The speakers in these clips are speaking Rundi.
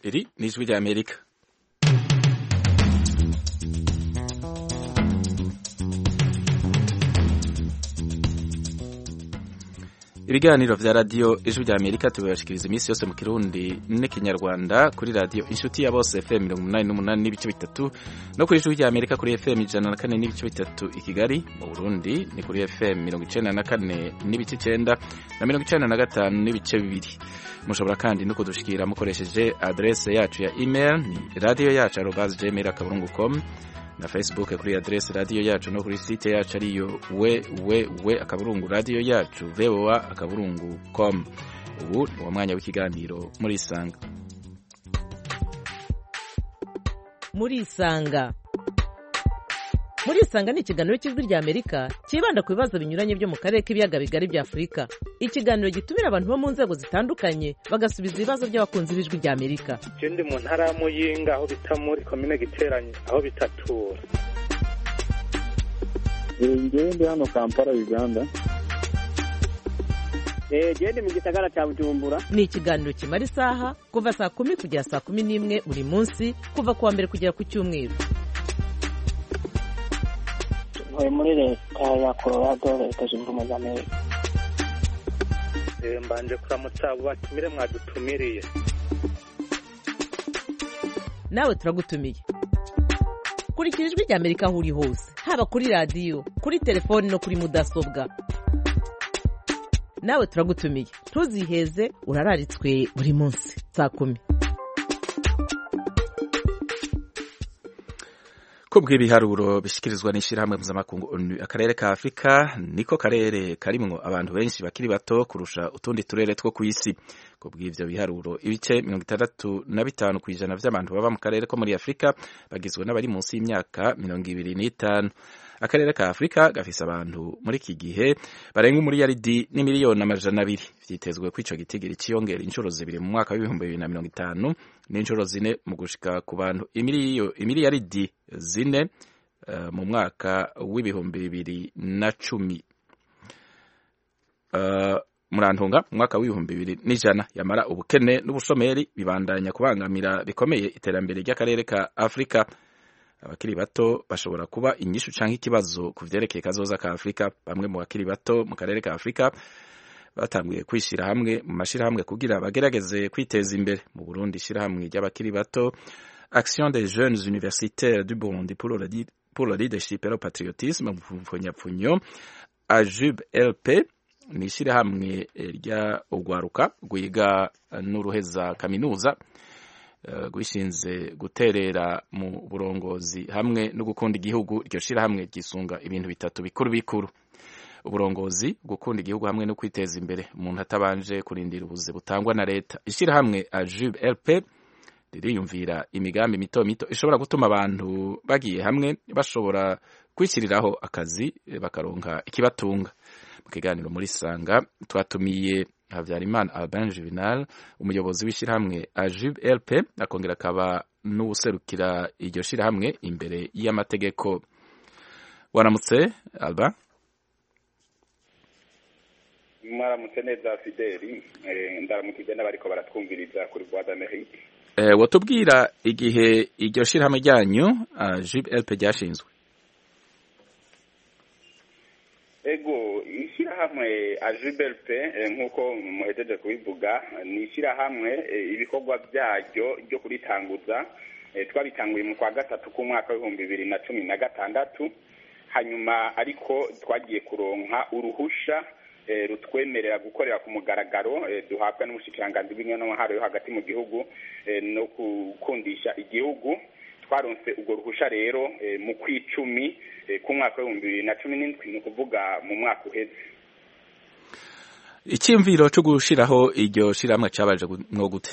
iri ni ijwi ry'Amerika. Ibiganiro vya radio ijwi ry'Amerika tubashikiriza iminsi yose mu Kirundi n'ikinyarwanda kuri radio Inshuti ya Bose FM 88 n'ibice bitatu no kuri ijwi ry'Amerika kuri FM 104 n'ibice bitatu i Kigali. Mu Burundi ni kuri FM 94 n'ibice 9 na 95 n'ibice bibiri. Mushobora kandi no kudushikira mukoresheje adresse yacu ya email ni radio@gmail.com na Facebook kuri adresse radio yacu no kuri site yacu ariyo www.radioyacu.voa.com. Ubu ni umwanya w'ikiganiro muri Isanga. Muri Isanga ni ikiganiro cy'ijwi ry'Amerika kibanda ku bibazo binyuranye byo mu karere k'ibiyaga bigari bya Afurika. Ikiganiro gitumira abantu bo mu nzego zitandukanye bagasubiza ibibazo by'abakunzi b'ijwi ry'Amerika. Ndi mu ntara ya Muyinga aho bita muri commune Giteranye aho bitatura. Ndi hano Kampala Uganda. Ndi mu gisagara cya Bujumbura. Ni ikiganiro kimara isaha kuva saa 10 kugera saa 11 buri munsi kuva kuwa mbere kugera ku cyumweru. Muri leta ya Colorado leta zunze ubumwe za Amerika. Mbanje kuramutsa abo batumire mwadutumiriye. Nawe turagutumiye. Kurikira ijwi ry'Amerika aho uri hose, haba kuri radio, kuri telefone no kuri mudasobwa. Nawe turagutumiye. Ntuziheze urararitswe buri munsi saa 10. Kubwo ibiharuro bishikirizwa n'ishirahamwe mpuzamakungu ONU, akarere ka Afrika niko karere karimwo abantu benshi bakiri bato kurusha utundi turere two ku isi. Kubwo ivyo biharuro ibice 65% vy'abantu baba mu karere ko muri Afrika bagizwe n'abari munsi y'imyaka 25. Akarere ka Afrika gafise abantu muri iki gihe barenga umuriyaridi n'imiliyoni 200. Vyitezwe ko ico gitigiri ciyongera inshuro zibiri mu mwaka wa 2050 n'inshuro zine mu gushika ku bantu imiliyaridi 4 mu mwaka w'2010. Murantunga mu mwaka w'2000 yamara ubukene n'ubushomeri bibandanya kubangamira bikomeye iterambere ry'akarere ka Afrika. Abakiri bato bashobora kuba inyishu canke ikibazo ku vyerekeye kazoza ka Afrika. Bamwe mu bakiri bato mu karere ka Afrika batanguye kwishira hamwe mu mashirahamwe kugira bagerageze kwiteza imbere. Mu Burundi ishirahamwe ry'abakiri bato Action des jeunes universitaires du Burundi pour le leadership et le patriotisme mupfunyapfunyo AJUB-LP ni ishirahamwe rya ugwaruka rwiga n'uruheza kaminuza gwishinze guterera mu burongozi hamwe no gukunda igihugu. Iryo shirahamwe gisunga ibintu bitatu bikuru: uburongozi, gukunda igihugu hamwe no kwiteza imbere umuntu atabanje kurindira ubuze butangwa na leta. Ishirahamwe AJUB-LP ririyumvira imigambi mito mito ishobora gutuma abantu bagiye hamwe bashobora kwishyiriraho akazi bakaronka ikibatunga. Mu kiganiro muri Sanga twatumiye Havyarimana Albin Juvenal, umuyobozi w'ishirahamwe AJUB-LP, akongera akaba n'userukira iryo shirahamwe imbere y'amategeko. Waramutse Alba? Mwaramutse neza Fideli, ndaramukije n'abariko baratwumviriza kuri Voix d'Amérique. Wotubwira igihe iryo shirahamwe ryanyu AJUB-LP ryashinzwe? Ego, ishirahamwe AJUB-LP nk'uko muhejeje kubivuga ni ishirahamwe ibikorwa byaryo ryo kuritanguza twabitanguye mu kwa gatatu k'umwaka w'2016, hanyuma ariko twagiye kuronka uruhusha rutwemerera gukorera ku mugaragaro duhabwa n'umushikiranganji w'intwaro yo hagati mu gihugu no gukundisha igihugu. Twaronse ubwo ruhusha rero mu kw'icumi k'umwaka w'2017, ni ukuvuga mu mwaka uheze. Icyumviro cyo gushiraho iryo shirahamwe cabaje mwo gute?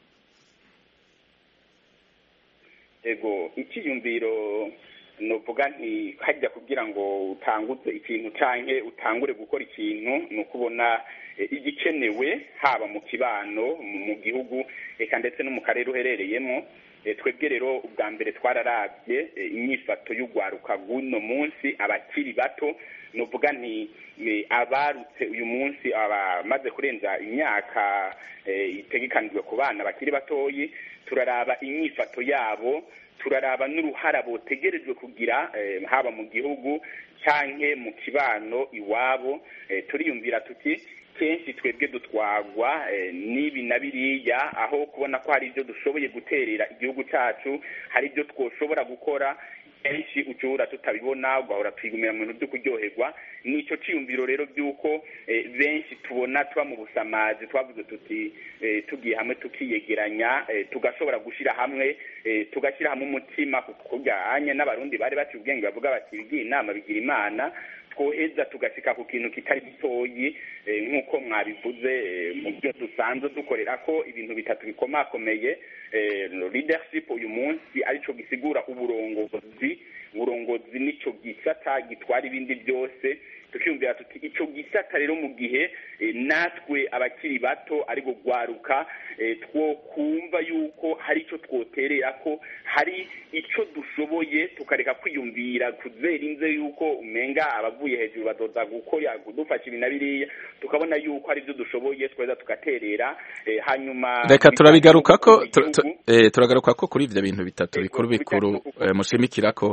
Ego, icyumviro novuga nti hajya kugira ngo utanguze ikintu canke utangure gukora ikintu no kubona igikenewe haba mu kibano mu gihugu eka ndetse no mu karere uherereyemo. Twebwe rero ubwa mbere twararavye inyifato y'ugwaruka guno munsi abakiri bato novuga nti abarutse uyu munsi abamaze kurenza imyaka itegekanijwe ku bana bakiri batoyi, turaraba inyifato yabo, turaraba n'uruhara botegerejwe kugira haba mu gihugu canke mu kibano iwabo. Turiyumvira tuti kenshi twebwe dutwagwa n'ibi na biriya, aho kubona ko hari ibyo dushoboye guterera igihugu cyacu, hari ibyo twoshobora gukora, kenshi ucura tutabibona, ugahora twigumira mu bintu byo kuryoherwa. Nico ciyumviro rero by'uko benshi tubona tuba mu busamazi, twavuze tuti tugiye hamwe tukiyegeranya, tugashobora gushira hamwe, tugashyira hamwe umutima, kujyanye n'abarundi bari baciye ubwenge bavuga bati bigira inama bigira imana, twoheza tugasika ku kintu kitari gitoyi, nk'uko mwabivuze mu byo dusanzwe dukorera ko ibintu bitatu bikomakomeye. Leadership uyu munsi arico gisigura uburongozi nico gisata gitwara ibindi byose. Tukiyumvira tuti ico gisata rero mu gihe natwe abakiri bato ari gugwaruka two kumva yuko hari ico twoterera ko, hari ico dushoboye, tukareka kwiyumvira kuzera inze yuko umenga abavuye hejuru bazoza gukora kudufasha ibintu biriya, tukabona yuko ari byo dushoboye tweza tugaterera. Hanyuma reka turabigarukako turagaruka ko kuri ivyo bintu bitatu bikuru mushimikirako.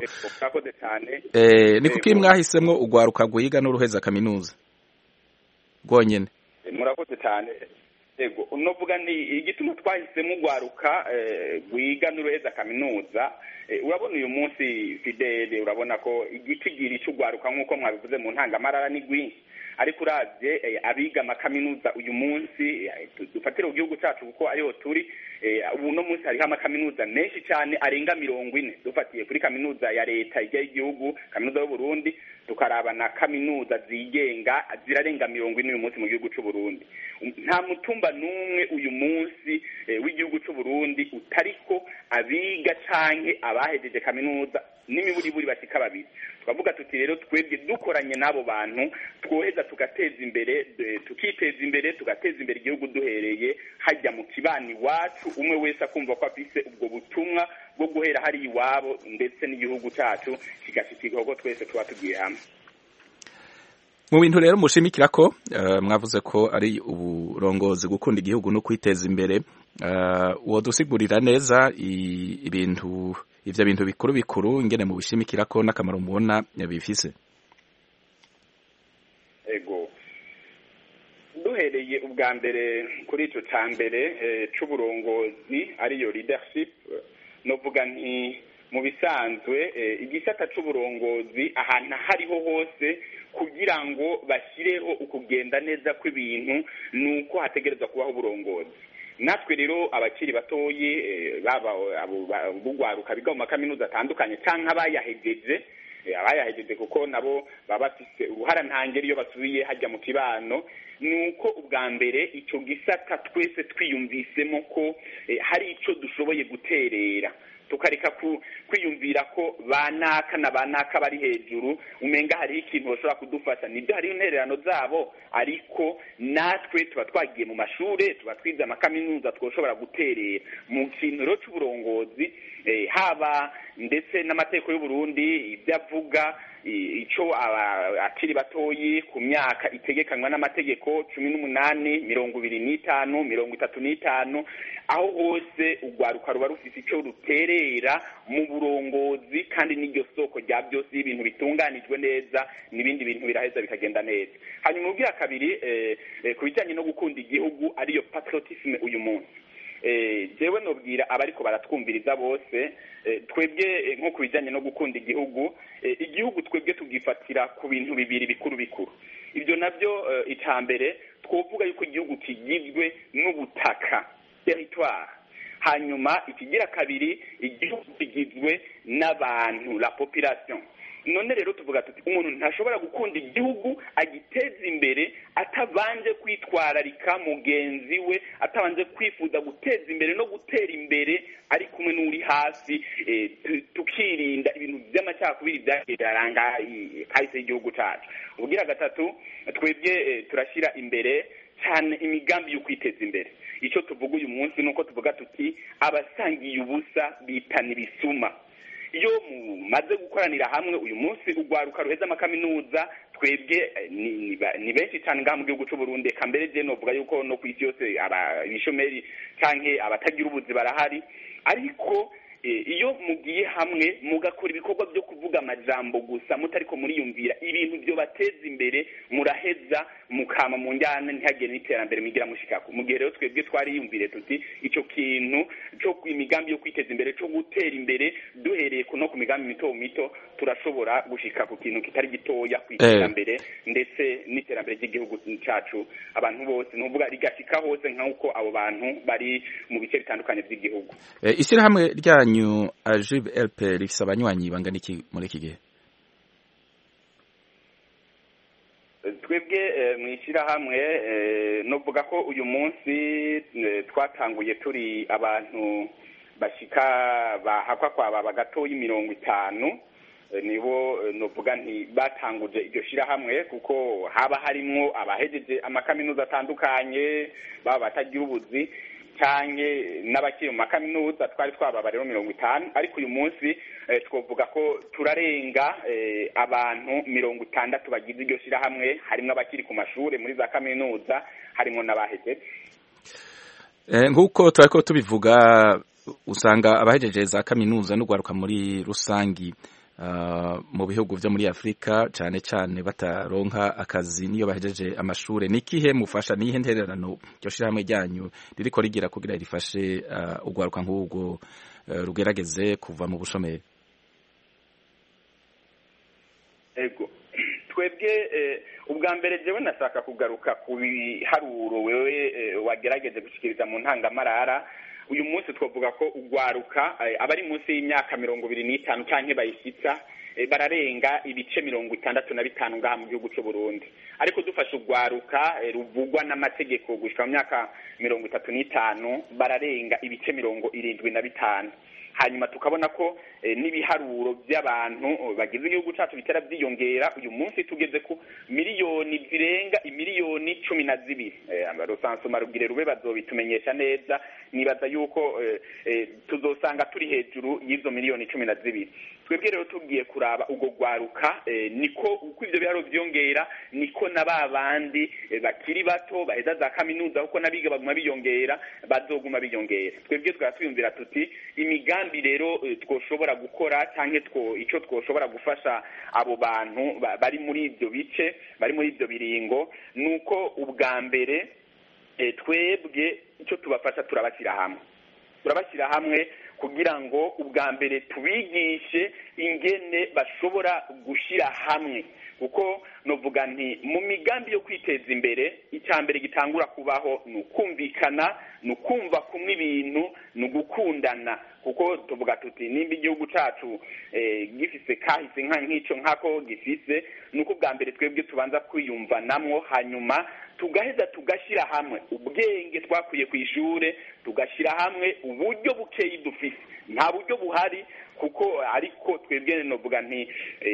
Ni kuki mwahisemwo ugwaruka guhiga n'uruheza kaminuza rwonyene? Murakoze cyane. Ego unovuga ni igituma twahisemo ugwaruka guhiga n'uruheza kaminuza. Urabona uyu munsi Fidele, urabona ko igitigiri cy'ugwaruka nk'uko mwabivuze mu ntangamarara ni gwinshi, ariko uravye abiga amakaminuza uyu munsi dufatira igihugu cyacu kuko ayo turi, ubu no munsi hariho amakaminuza menshi cyane arenga 40. Dufatiye kuri kaminuza ya leta y'igihugu, kaminuza y'u Burundi, tukaraba na kaminuza zigenga zirarenga 40 uyu munsi mu gihugu cy'u Burundi. Nta mutumba numwe uyu munsi w'igihugu cy'u Burundi utariko abiga canke abahejeje kaminuza n'imiburiburi bashika babiri. Twavuga tuti rero twebwe dukoranye n'abo bantu twoheza tugateza imbere, tukiteza imbere, tugateza imbere igihugu duhereye hajya mu kibani wacu, umwe wese akumva ko afise ubwo butumwa bwo guhera hari iwabo, ndetse n'igihugu cyacu kigashikirwa ko twese tuba tugiye hamwe. Mu bintu rero mushimikira ko mwavuze ko ari uburongozi, gukunda igihugu no kwiteza imbere, wodusigurira neza ivyo bintu bikuru ingene mu bishimikira ko n'akamaro mubona bifise? Ego duhereye ubwa mbere kuri ico ca mbere c'uburongozi ariyo leadership, novuga nti mu bisanzwe igisata c'uburongozi ahantu hariho hose kugira ngo bashyireho ukugenda neza kw'ibintu nuko hategerezwa kubaho uburongozi. Natwe rero abakiri batoyi baba bugwaruka biga mu makaminuza atandukanye canke abayahejeje kuko nabo baba bafise uruhara ntangere iyo basubiye hajya mu kibano, nuko ubwa mbere ico gisata twese twiyumvisemo ko hari ico dushoboye guterera, tukareka kwiyumvira ko banaka na banaka bari hejuru umenga hari ikintu bashobora kudufasha. Nibyo hari intererano zabo, ariko natwe tuba twagiye mu mashure, tuba twize amakaminuza, twoshobora guterera mu kintu rero c'uburongozi, haba ndetse n'amategeko y'u Burundi ibyo avuga, ico akiri batoyi ku myaka itegekanywa n'amategeko 18, 25, 35, aho hose ugwaruka ruba rufise ico ruterera mu burongozi, kandi n'iryo soko rya byose y'ibintu bitunganijwe neza n'ibindi bintu biraheza bikagenda neza. Hanyuma ubwira kabiri ku bijanye no gukunda igihugu ariyo patriotisme uyu munsi, jewe nobwira abariko baratwumviriza bose, twebwe nko ku bijanye no gukunda igihugu, igihugu twebwe tugifatira ku bintu bibiri bikuru. Ibyo nabyo icambere twovuga yuko igihugu kigizwe n'ubutaka, territoire. Hanyuma ikigira kabiri, igihugu kigizwe n'abantu, la population. None rero tuvuga tuti umuntu ntashobora gukunda igihugu agiteza imbere atabanje kwitwararika mugenzi we, atabanje kwifuza guteza imbere no gutera imbere ari kumwe n'uri hasi, tukirinda ibintu by'amacakubiri byaranga kahise y'igihugu cyacu. Ubugira gatatu, twebwe turashyira imbere cyane imigambi yo kwiteza imbere. Icyo tuvuga uyu munsi nuko tuvuga tuti abasangiye ubusa bitana ibisuma. Iyo mumaze gukoranira hamwe uyu munsi ugwaruka ruheza amakaminuza, twebwe ni benshi cyane ngaha mu gihugu cy'u Burundi, eka mbere je novuga yuko no ku isi yose ibishomeri canke abatagira ubuzi barahari, ariko iyo mugiye hamwe mugakora ibikorwa byo kuvuga amajambo gusa mutariko muriyumvira ibintu byo bateza imbere, muraheza mukama mu njyana ntihagire n'iterambere mugira mushikako. Mu gihe rero twebwe twariyumvire tuti ico kintu cyo imigambi yo kwiteza imbere, cyo gutera imbere duhereye no ku migambi mito mito, turashobora gushika ku kintu kitari gitoya kwiterambere ndetse n'iterambere ry'igihugu cyacu, abantu bose nuvuga rigashika hose nk'uko abo bantu bari mu bice bitandukanye by'igihugu. Ishyirahamwe ryanyu AJBLP rifise abanywanyi bangana iki muri iki gihe? Twebwe mw'ishyirahamwe novuga ko uyu munsi twatanguye turi abantu bashika bahakwa kwaba bagatoyi 50, nibo novuga nti batanguje iryo shirahamwe, kuko haba harimwo abahejeje amakaminuza atandukanye, baba batagira ubuzi canke n'abakiri mu makaminuza. Twari twababa rero 50, ariko uyu munsi twovuga ko turarenga abantu 60 bagize iryo shirahamwe, harimwo abakiri ku mashure muri za kaminuza, harimwo n'abahejeje. Nk'uko turiko tubivuga, usanga abahejeje za kaminuza n'ugwaruka muri rusangi mu bihugu vyo muri Afrika cane cane bataronka akazi niyo bahejeje amashure. Nikihe mufasha, nihe ntererano ryo shirahamwe ryanyu ririko rigira kugira rifashe ugwaruka nk'ubwo rugerageze kuva mu bushomeri? Ego twebwe ubwa mbere jewe nashaka kugaruka ku biharuro wewe wagerageje gushikiriza mu ntangamarara. Uyu munsi twavuga ko ugwaruka abari munsi y'imyaka 25 canke bayishitsa bararenga ibice 65 ngaha mu gihugu cy'u Burundi, ariko dufashe ugwaruka ruvugwa n'amategeko gushika mu myaka 35 bararenga ibice 75. Hanyuma tukabona ko n'ibiharuro by'abantu bagize igihugu cyacu bitera byiyongera. Uyu munsi tugeze ku miliyoni zirenga imiliyoni 12. Abarosansoma rugire rube bazobitumenyesha neza, nibaza yuko tuzosanga turi hejuru y'izo miliyoni 12. Twebwe rero tugiye kuraba ugo gwaruka niko uko ivyo biharo byongera, niko nababandi bakiri bato baheza za kaminuza uko nabiga baguma biyongera, bazoguma biyongera. Twebwe twatwiyumvira tuti imigambi rero twoshobora gukora canke ico twoshobora gufasha abo bantu bari muri ivyo bice, bari muri ivyo biringo, nuko ubwa mbere twebwe ico tubafasha turabashyira hamwe kugira ngo ubwa mbere tubigishe ingene bashobora gushira hamwe, kuko novuga nti mu migambi yo kwiteza imbere icyambere gitangura kubaho nukumvikana, nukumva kumwe ibintu, nugukundana. Kuko tuvuga tuti nimba igihugu cacu gifise kahise nk'ako gifise, nuko ubwa mbere twebwe tubanza kwiyumvanamwo, hanyuma tugaheza tugashira hamwe ubwenge twakuye ku ishure, tugashira hamwe uburyo bukeyi dufise. Nta buryo buhari, kuko ariko twebwe novuga nti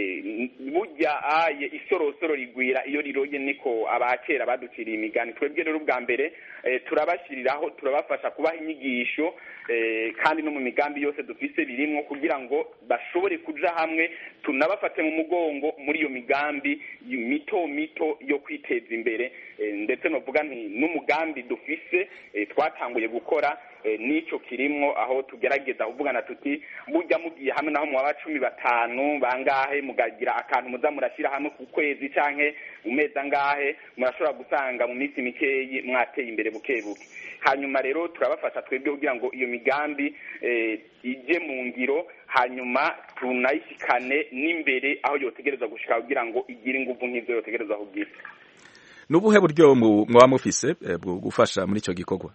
burya aye isorosoro rigwira iyo riroye, niko abakera baduciriye imigani. Twebwe rero ubwa mbere turabashiriraho, turabafasha kubaha inyigisho, kandi no mu migambi yose dufise birimwo kugira ngo bashobore kuja hamwe, tunabafate mu mugongo muri iyo migambi mito mito yo kwiteza imbere. Ndetse novuga nti n'umugambi dufise twatanguye gukora nico kirimwo, aho tugerageza kuvugana tuti burya mugiye hamwe naho mu 15 bangahe mugagira akantu muza murashira hamwe ku kwezi canke umezi angahe, murashobora gusanga mu minsi mikeyi mwateye imbere bukebuke. Hanyuma rero turabafasha twebwe kugira ngo iyo migambi ije mu ngiro, hanyuma tunayishikane n'imbere aho yotegereza gushika kugira ngo igire inguvu nk'izo yotegereza kugira. Nubuhe buryo mwa mufise bwo gufasha muri ico gikorwa?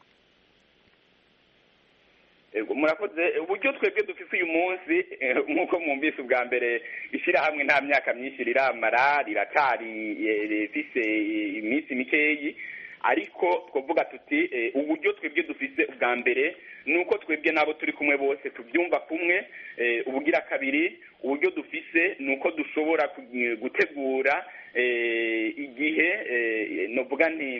Murakoze. Uburyo twebwe dufise uyu munsi nkuko mwumvise ubwa mbere, ishira hamwe nta myaka myinshi riramara, riratari rifise iminsi mikeyi, ariko twavuga tuti uburyo twebwe dufise ubwa mbere nuko twebwe nabo turi kumwe bose tubyumva kumwe. Ubugira kabiri, uburyo dufise nuko dushobora gutegura igihe novuga nti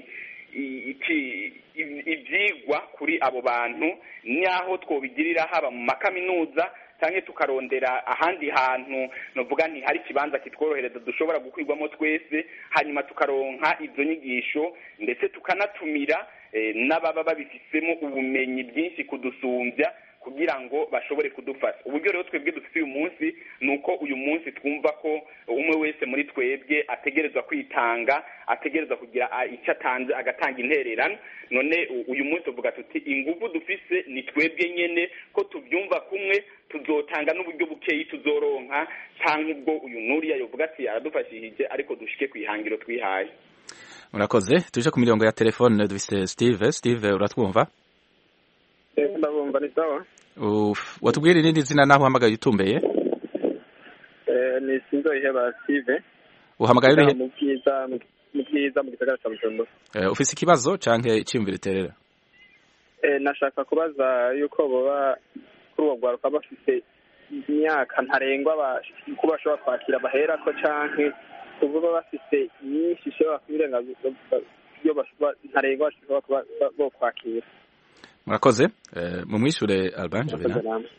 ivyigwa kuri abo bantu, naho twobigirira haba mu makaminuza cyangwa tukarondera ahandi hantu novuga nti hari ikibanza kitworohereza dushobora gukwirwamo twese, hanyuma tukaronka izo nyigisho ndetse tukanatumira n'ababa babifisemo ubumenyi bwinshi kudusumbya kugira ngo bashobore kudufasha. Uburyo rero twebwe dufite uyu munsi ni uko uyu munsi twumva ko umwe wese muri twebwe ategerezwa kwitanga, ategerezwa kugira icyo atanze agatanga intererano. None uyu munsi tuvuga tuti ingufu dufise ni twebwe nyene, ko tubyumva kumwe tuzotanga n'uburyo bukeyi tuzoronka, cyangwa ubwo uyu nuriya yovuga ati aradufashishije ariko dushike kwihangiro twihaye. Murakoze. Tuje ku mirongo ya telefone dufise Steve uratwumva? Ndabumva ni sawa. Watubwira irindi zina naho uhamagaye utumbeye? Ni Sinzoyiheba Steve. Uhamagaye urihe? Mu Bwiza mu gisagara cya Bujumbura. Ufise ikibazo canke iciyumviro iterera? Nashaka kubaza yuko boba kuri uwo rwaruka bafise imyaka ntarengwa ko bashobora kwakira baherako canke kuvuga bafise nyinshi ishobora kubirenga iyo ntarengwa bashobora bo kwakira. Murakoze. Mumwishure Alban Jovena.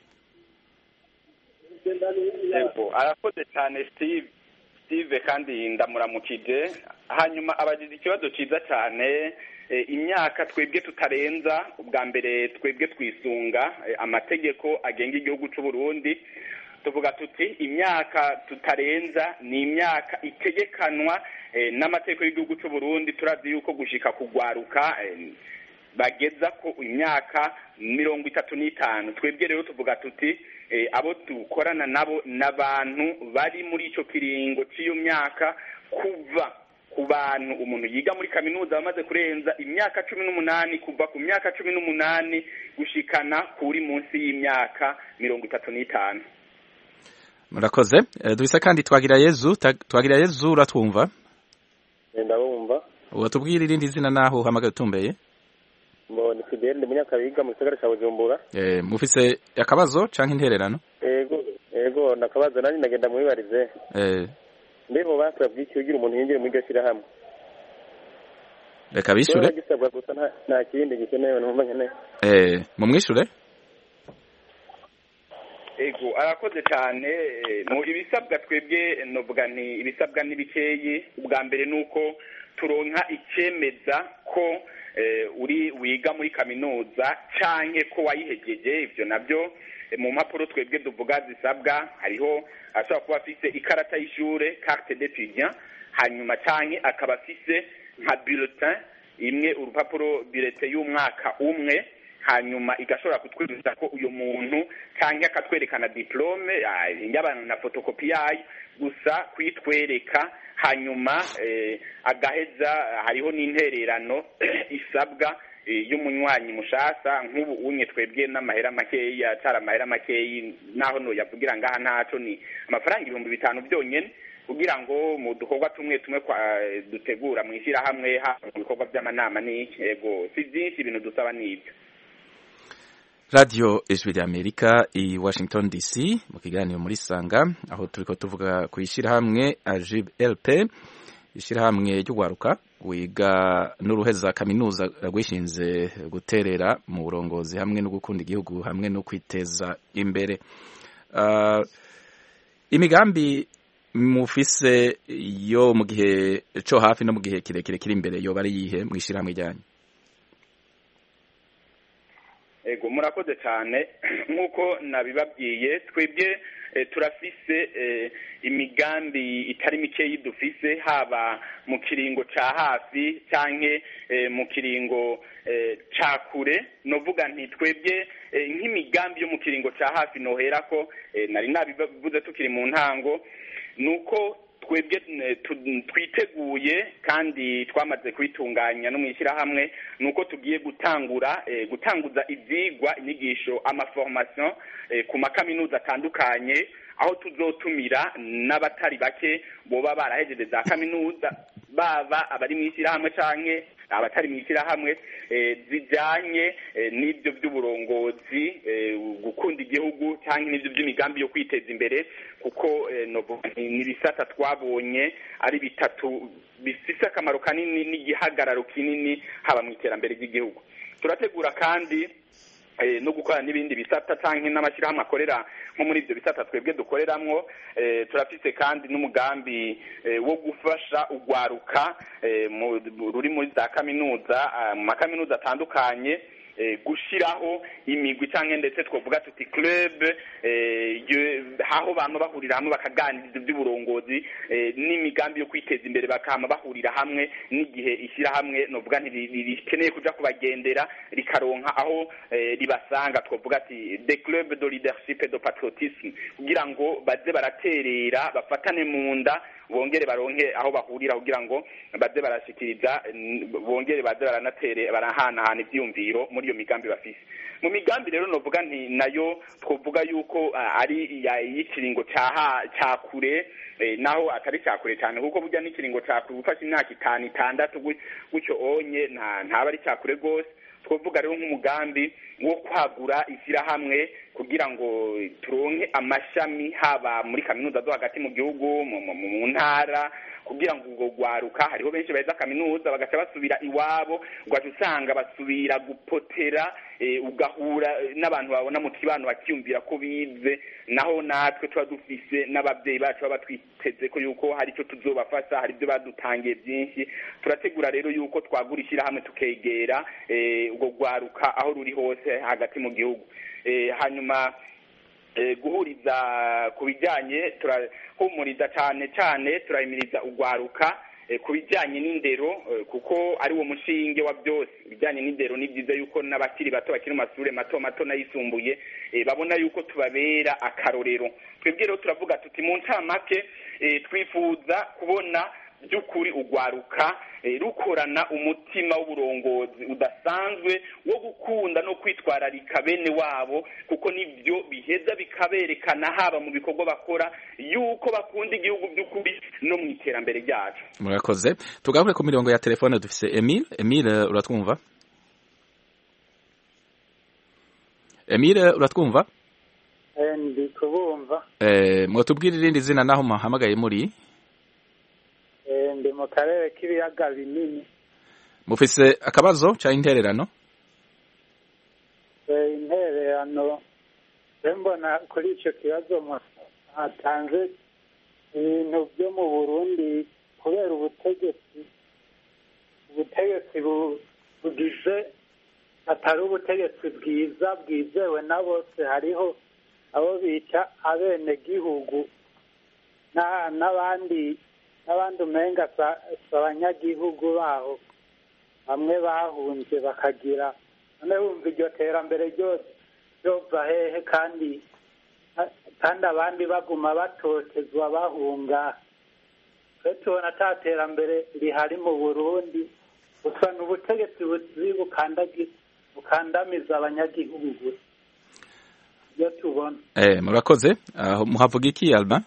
Arakoze cyane Steve kandi ndamuramukije. Hanyuma abagize ikibazo cyiza cyane, imyaka twebwe tutarenza, ubwa mbere twebwe twisunga amategeko agenga igihugu cy'u Burundi. Tuvuga tuti imyaka tutarenza ni imyaka itegekanwa n'amategeko y'igihugu cy'u Burundi. Turazi yuko gushika kugwaruka bageza ko imyaka 35. Twebwe rero tuvuga tuti abo dukorana nabo n'abantu bari muri ico kiringo cy'iyo myaka, kuva ku bantu umuntu yiga muri kaminuza bamaze kurenza imyaka 18, kuva ku myaka 18 gushikana kuri munsi y'imyaka 35. Murakoze. Dubisa kandi Twagira Yezu uratwumva? Ndabumva. Watubwira irindi zina naho uhamagaye utumbeye? Mbona Fidel ndi Munyakabiga mu gisagara cya Bujumbura. Mufise akabazo canke intererano? Yego nakabazo nani nagenda mwibarize. Ndebo basabye iki ugira umuntu yinjire mu gashira hamwe. Reka bishure. Gisabwa gusa nta kindi gikenewe numva nkene. Mumwishure? Ego arakoze cyane. Mu ibisabwa twebwe novuga nti ibisabwa n'ibikeyi. Ubwa mbere nuko turonka icemeza ko uri wiga muri kaminuza canke ko wayihejeje. Ivyo nabyo mu mpapuro twebwe duvuga zisabwa, hariho ashobora kuba afise ikarata y'ishure, carte d'étudiant, hanyuma canke akaba afise nka bulletin imwe, urupapuro bulletin y'umwaka umwe, hanyuma igashobora kutwemeza ko uyu muntu canke akatwerekana diplome y'abana na photocopy yayo, gusa kwitwereka. Hanyuma agaheza hariho n'intererano isabwa y'umunywanyi mushasa. Nk'ubu unye twebwe n'amahera makeyi, atara amahera makeyi naho no yavugira ngaha ntaco, ni amafaranga 5,000 byonyene, kugira ngo mu dukorwa tumwe dutegura mu ishira hamwe mu bikorwa by'amanama. Ni yego si byinshi ibintu dusaba n'ibyo. Radio Ijwi ry'Amerika i Washington DC mu kiganiro muri Sanga, aho turiko tuvuga ku ishirahamwe AJBLP, ishirahamwe ry'ugwaruka wiga n'uruheza kaminuza rwishinze guterera mu burongozi hamwe no gukunda igihugu hamwe no kwiteza imbere. Imigambi mufise yo mu gihe cyo hafi no mu gihe kirekire kiri imbere yo bari yihe mu ishirahamwe ryanyu? Ego murakoze cyane. Nk'uko nabibabwiye, twebwe turafise imigambi itari mikeyi dufise, haba mu kiringo ca hafi canke mu kiringo ca kure. Novuga nti twebwe nk'imigambi yo mu kiringo ca hafi noherako, nari nabivuze tukiri mu ntango, nuko twebwe twiteguye kandi twamaze kwitunganya no mwishyira hamwe, nuko tugiye gutanguza ivyigwa, inyigisho, amaformation ku makaminuza atandukanye, aho tuzotumira n'abatari bake boba barahejeje za kaminuza, baba abari mwishyira hamwe canke abatari mwishyira hamwe, zijanye n'ibyo by'uburongozi, gukunda igihugu canke n'ibyo by'imigambi yo kwiteza imbere, kuko n'ibisata twabonye ari bitatu bifise akamaro kanini n'igihagararo kinini haba mu iterambere ry'igihugu. Turategura kandi no gukora n'ibindi bisata canke n'amashyirahamwe akorera nko muri ibyo bisata twebwe dukoreramwo. Turafise kandi n'umugambi wo gufasha ugwaruka ruri muri za kaminuza mu makaminuza atandukanye gushiraho imigwi canke ndetse twovuga tuti club aho abantu bahurira hamwe bakaganiriza iby'uburongozi n'imigambi yo kwiteza imbere, bakama bahurira hamwe n'igihe ishyira hamwe novuga ntirikeneye kuja kubagendera rikaronka aho ribasanga, twovuga ati des clubs de leadership et de patriotisme, kugira ngo baze baraterera bafatane mu nda bongere baronke aho bahurira kugira ngo baze barashikiriza bongere baze baranatere barahanahana ivyumviro muri iyo migambi bafise. Mu migambi rero novuga nti nayo twovuga yuko ari y'ikiringo cya kure, naho atari cya kure cyane kuko burya n'ikiringo cya kure gufasha imyaka 5-6 gutyo onye ntaba ari cya kure rwose. Twovuga rero nk'umugambi wo kwagura ishyirahamwe kugira ngo turonke amashami haba muri kaminuza zo hagati mu gihugu mu ntara, kugira ngo ubwo gwaruka hariho benshi baheza kaminuza bagaca basubira iwabo, ugaca usanga basubira gupotera, ugahura n'abantu babona mu kibano bakiyumvira ko bize, naho natwe tuba dufise n'ababyeyi bacu baba twiteze ko yuko hari icyo tuzobafasha, hari ibyo badutangiye byinshi. Turategura rero yuko twagura ishyirahamwe tukegera ubwo gwaruka aho ruri hose hagati mu gihugu. Hanyuma guhuriza ku bijyanye turahumuriza cyane turahimiriza ugwaruka ku bijyanye n'indero kuko ari wo mushinge wa byose. Ibijyanye n'indero ni byiza yuko n'abakiri bato bakiri mu mashuri mato n'ayisumbuye babona yuko tubabera akarorero. Twebwe rero turavuga tuti mu ncamake twifuza kubona by'ukuri ugwaruka rukorana umutima w'uburongozi udasanzwe wo gukunda no kwitwararika bene wabo, kuko nibyo biheza bikaberekana haba mu bikorwa bakora yuko bakunda igihugu by'ukuri no mu iterambere ryacu. Murakoze. Tugaruke ku mirongo ya telefone dufise Emile uratwumva? Emile uratwumva? Ndi kubumva. Mwotubwira irindi zina naho muhamagaye muri? Ndi mu karere k'ibiyaga binini. Mufise akabazo ca intererano? Intererano mbona kuri ico kibazo hatanze ibintu byo mu Burundi kubera ubutegetsi bugize atari ubutegetsi bwiza bwizewe na bose. Hariho abo bita abene gihugu n'abandi umenga abanyagihugu baho bamwe bahunze bakagira none wumva iryo terambere ryose ryova hehe kandi abandi baguma batotezwa bahunga. twe tubona ata terambere rihari mu Burundi, gusa n'ubutegetsi buzi bukandamiza abanyagihugu gusa iyo tubona. Murakoze. Muhavuga iki Alba?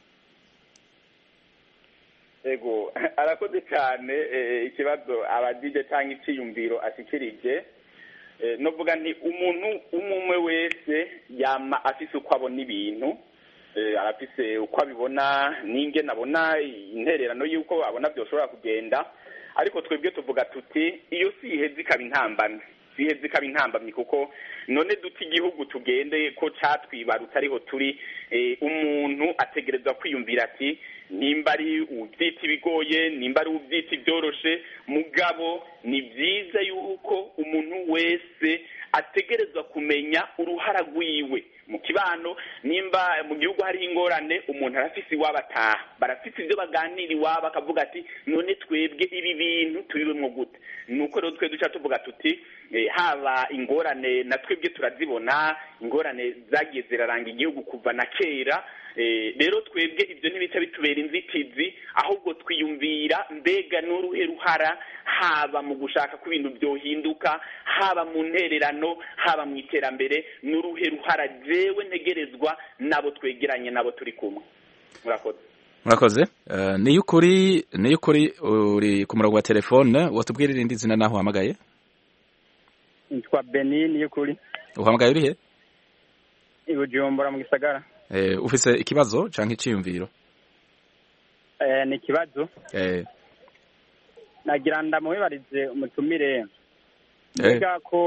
Ego arakoze cyane ikibazo abadije cyangwa iciyumviro ashikirije. Novuga nti umuntu umwe wese yama afise uko abona ibintu, arafise uko abibona ninge nabona intererano yuko abona byoshobora kugenda, ariko twebwe tuvuga tuti iyo si iheze ikaba intambamyi kuko none duti igihugu tugende ko catwibarutse ariho turi. Umuntu ategerezwa kwiyumvira ati nimba ari ubyita ibigoye, nimba ari ubyita ibyoroshe, mugabo ni byiza yuko umuntu wese ategerezwa kumenya uruhara rwiwe mu kibano. Nimba mu gihugu hari ingorane, umuntu arafise iwabo ataha, barafise ibyo baganira iwabo akavuga ati none twebwe ibi bintu tubibemwo gute. Nuko rero twe duca tuvuga tuti haba ingorane na twebwe turazibona, ingorane zagiye ziraranga igihugu kuva na kera. Rero twebwe ibyo ntibita bitubera inzitizi, ahubwo twiyumvira mbega n'uruhe ruhara haba mu gushaka ko ibintu byohinduka, haba mu ntererano, haba mu iterambere, n'uruhe ruhara jewe ntegerezwa nabo twegeranye nabo turi kumwe. Murakoze. Niyo ukuri uri ku murongo wa telefone, watubwira irindi zina naho uhamagaye? Nitwa Beni. Niyo ukuri. Uhamagaye uri he? I Bujumbura mu gisagara. Ufise ikibazo canke iciyumviro? Ni ikibazo. Nagira ndamubarize umutumire mbega ko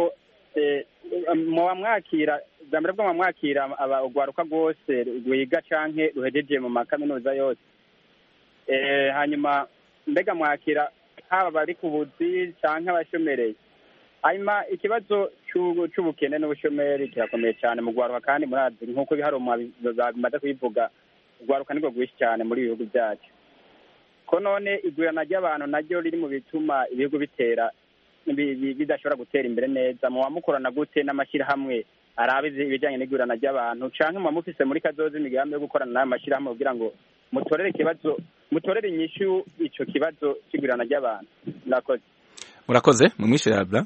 mwamwakira bwa bwo mwamwakira urwaruka rwose rwiga canke ruhejeje mu makaminuza yose hanyuma mbega mwakira haba bari ku buzi canke abashomereye. Hanyuma ikibazo c'ubukene n'ubushomeri kirakomeye cyane mu rwaruka, kandi murazi nk'uko ibiharuro bimaze kubivuga, urwaruka nirwo rwinshi cyane muri ibihugu byacu. Ko none igurana ry'abantu naryo riri mu bituma ibihugu bitera bidashobora gutera imbere neza. Muba mukorana gute n'amashyirahamwe arabe ibijyanye n'igurana ry'abantu, canke muba mufise muri kazoza imigambi yo gukorana n'ayo mashyirahamwe kugira ngo mutorere inyishu ico kibazo c'igurana ry'abantu? Murakoze mumwishirabla.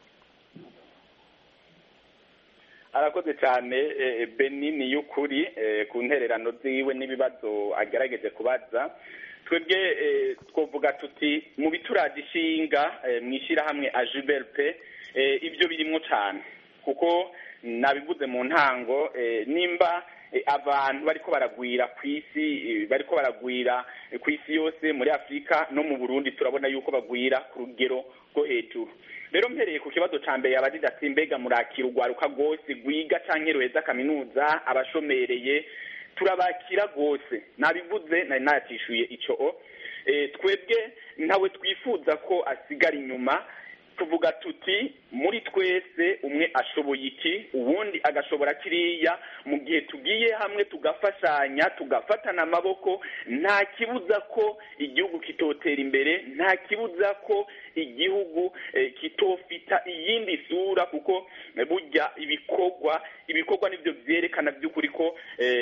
Arakoze cyane Benini y'ukuri ku ntererano ziwe n'ibibazo agerageje kubaza. Twebwe twovuga tuti mu bituraje ishinga mwishirahamwe AJBLP ibyo birimo cyane, kuko nabivuze mu ntango, nimba abantu bariko baragwira kw'isi, bariko baragwira kw'isi yose, muri Afrika no mu Burundi turabona yuko bagwira ku rugero rwo hejuru. Rero mpereye ku kibazo ca mbere yabajije ati mbega murakira urwaruka rwose rwiga canke ruheza kaminuza, abashomereye? Turabakira rwose, nabivuze nari natishuye ico. Twebwe ntawe twifuza ko asigara inyuma. Tuvuga tuti muri twese umwe ashoboye iki ubundi agashobora kiriya. Mu gihe tugiye hamwe tugafashanya, tugafatana amaboko, nta kibuza ko igihugu kitotera imbere, nta kibuza ko igihugu kitofita iyindi sura, kuko burya ibikorwa nibyo byerekana by'ukuri ko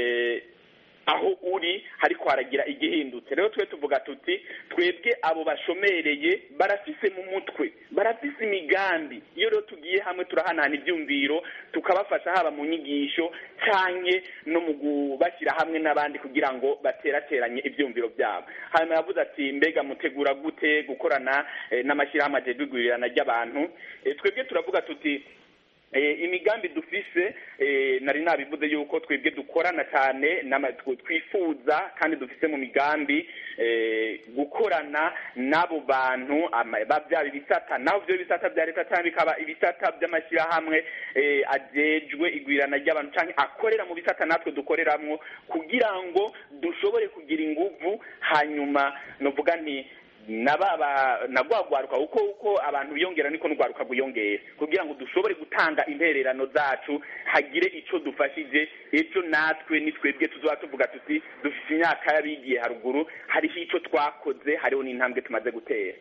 aho uri hariko haragira igihindutse. Rero twe tuvuga tuti twebwe abo bashomereye barafise mu mutwe, barafise imigambi. Iyo rero tugiye hamwe turahanana ibyumviro, tukabafasha haba mu nyigisho canke no mu kubashyira hamwe n'abandi kugira ngo baterateranye ibyumviro byabo. Hanyuma yavuze ati mbega mutegura gute gukorana n'amashyirahamwe ajejwe igwirirana ry'abantu? Twebwe turavuga tuti imigambi dufise, nari nabivuze yuko twebwe dukorana cyane twifuza kandi dufise mu migambi gukorana n'abo bantu bavyaba ibisata, naho vyo bisata vya leta cyangwa bikaba ibisata by'amashyirahamwe ajejwe igwirana ry'abantu canke akorera mu bisata natwe dukoreramwo, kugira ngo dushobore kugira inguvu. Hanyuma novuga nti nagwagwaruka uko abantu biyongera niko n'ugwaruka buyongera, kugira ngo dushobore gutanga intererano zacu, hagire ico dufashije. Ejo natwe ni twebwe tuzoba tuvuga tuti dufite imyaka yabigiye haruguru, hariho ico twakoze, hariho n'intambwe tumaze gutera.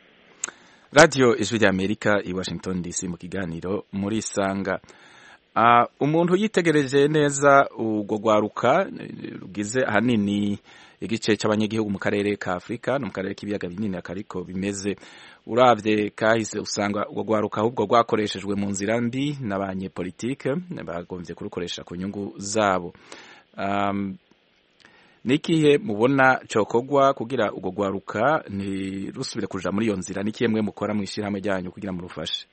Radio Ijwi ry'Amerika i Washington DC mu kiganiro muri Sanga. Umuntu yitegereje neza urwo rwaruka rugize ahanini igice cy'abanyagihugu mu karere ka Afrika no mu karere k'ibiyaga binini akariko bimeze. Uravye kahise usanga urwo rwaruka ahubwo rwakoreshejwe mu nzira mbi n'abanyepolitike bagomvye kurukoresha ku nyungu zabo. Nikihe mubona cokogwa kugira urwo rwaruka ntirusubire kuja muri iyo nzira? Nikihe mwe mukora mwishirahamwe ryanyu kugira murufashe?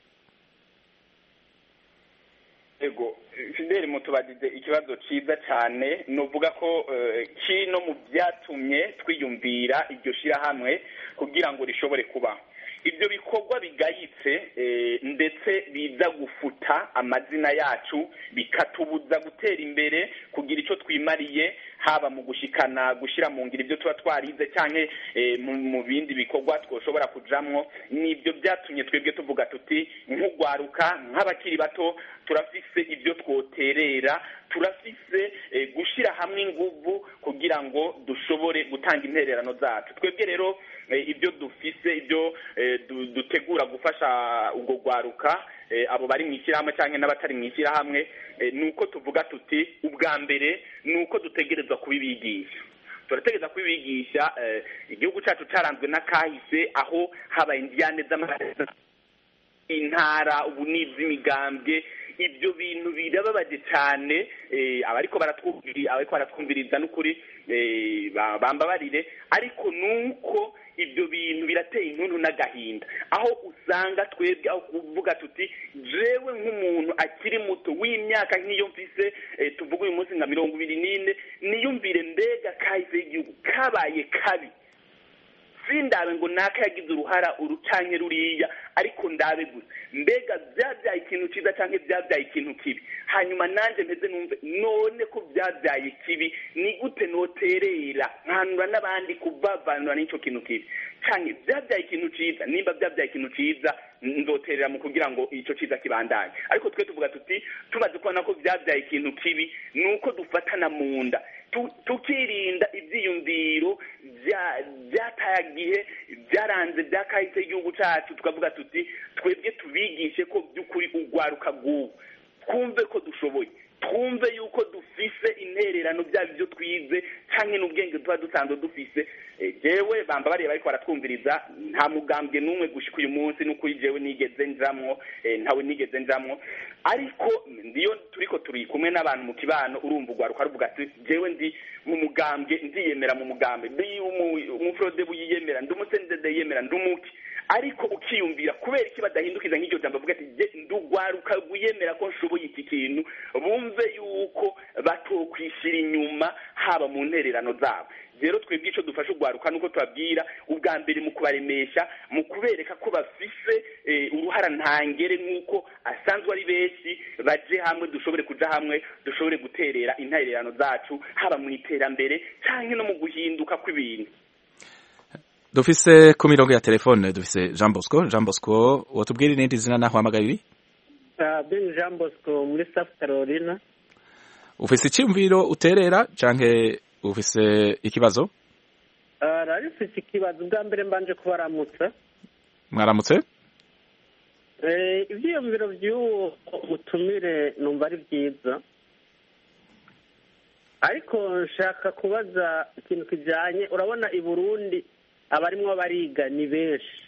Ego Fidel mutubadize ikibazo ciza cyane. Novuga ko kino mu byatumye twiyumvira iryo shirahamwe kugira ngo rishobore kuba ibyo bikorwa bigayitse, ndetse biza gufuta amazina yacu, bikatubuza gutera imbere, kugira ico twimariye, haba mu gushira mu ngiro ibyo tuba twarize canke mu bindi bikorwa twoshobora kujamwo. Nibyo byatumye twebwe tuvuga tuti nk'ugwaruka, nk'abakiri bato, turafise ibyo twoterera, turafise gushira hamwe inguvu kugira ngo dushobore gutanga intererano zacu. Twebwe rero ibyo dufise, ibyo dutegura gufasha ubwo gwaruka, abo bari mw'ishyirahamwe canke n'abatari mw'ishyirahamwe, nuko tuvuga tuti ubwa mbere nuko dutegerezwa kubibigisha. Turategereza kubibigisha. Igihugu cyacu caranzwe n'akahise aho haba indiyane z'amareza, intara, ubu n'iz'imigambwe. Ibyo bintu birababaje cyane. Abariko baratwumviriza n'ukuri bambabarire, ariko nuko ibyo bintu birateye intuntu n'agahinda, aho usanga twebwe aho kuvuga tuti jewe nk'umuntu akiri muto w'imyaka nk'iyo mfise, tuvuga uyu munsi nka 24, niyumvire mbega kahise y'igihugu kabaye kabi, sindabe ngo naka yagize uruhara urucanke ruriya ariko ndabe gusa mbega byabyaye ikintu cyiza cyangwa byabyaye ikintu kibi hanyuma nanjye mpeze numve none ko byabyaye kibi ni gute noterera nkanura n'abandi kubavanura n'icyo kintu kibi cyane byabyaye ikintu cyiza nimba byabyaye ikintu cyiza nzoterera mu kugira ngo icyo cyiza kibandanye ariko twe tuvuga tuti tumaze kubona ko byabyaye ikintu kibi nuko dufatana mu nda tukirinda ibyiyumviro byatagiye byaranze byakahise igihugu cyacu tukavuga tuti twebwe tubigishe ko by'ukuri urwaruka rw'ubu twumve ko dushoboye twumve yuko dufise intererano byaba ibyo twize cyangwa n'ubwenge tuba dusanzwe dufise jewe bamba bareba ariko baratwumviriza nta mugambwe n'umwe gushika uyu munsi n'ukuri jewe nigeze njamwo ntawe nigeze njamwo ariko ndiyo turiko turi kumwe n'abantu mu kibano urumva urwaruka ruvuga ati jewe ndi mu mugambwe ndiyemera mu mugambwe ndi umufrode buyiyemera ndi umusendede yemera ndi umuki ariko ukiyumvira kubera iki badahindukiza nk'iryo jambo avuga ati ndugwaruka rwiyemera ko nshoboye iki kintu bumve yuko batokwishyira inyuma haba mu ntererano zabo rero twebwe icyo dufasha urwaruka nuko tubabwira ubwa mbere mu kubaremesha mu kubereka ko bafise uruhara ntangere nk'uko asanzwe ari benshi baje hamwe dushobore kuja hamwe dushobore guterera intererano zacu haba mu iterambere cyangwa no mu guhinduka kw'ibintu. Dufise ku mirongo ya telefone dufise Jean Bosco watubwira irindi zina naho hamagara Ben Jean Bosco muri South Carolina. Ufise icyumviro uterera canke ufise ikibazo? Rarifise ikibazo bwa mbere mbanje kubaramutsa. Mwaramutse? Ivyiyumviro by'uwo mutumire numva ari byiza. Ariko nshaka kubaza ikintu kijanye urabona i Burundi abarimwo bariga ni benshi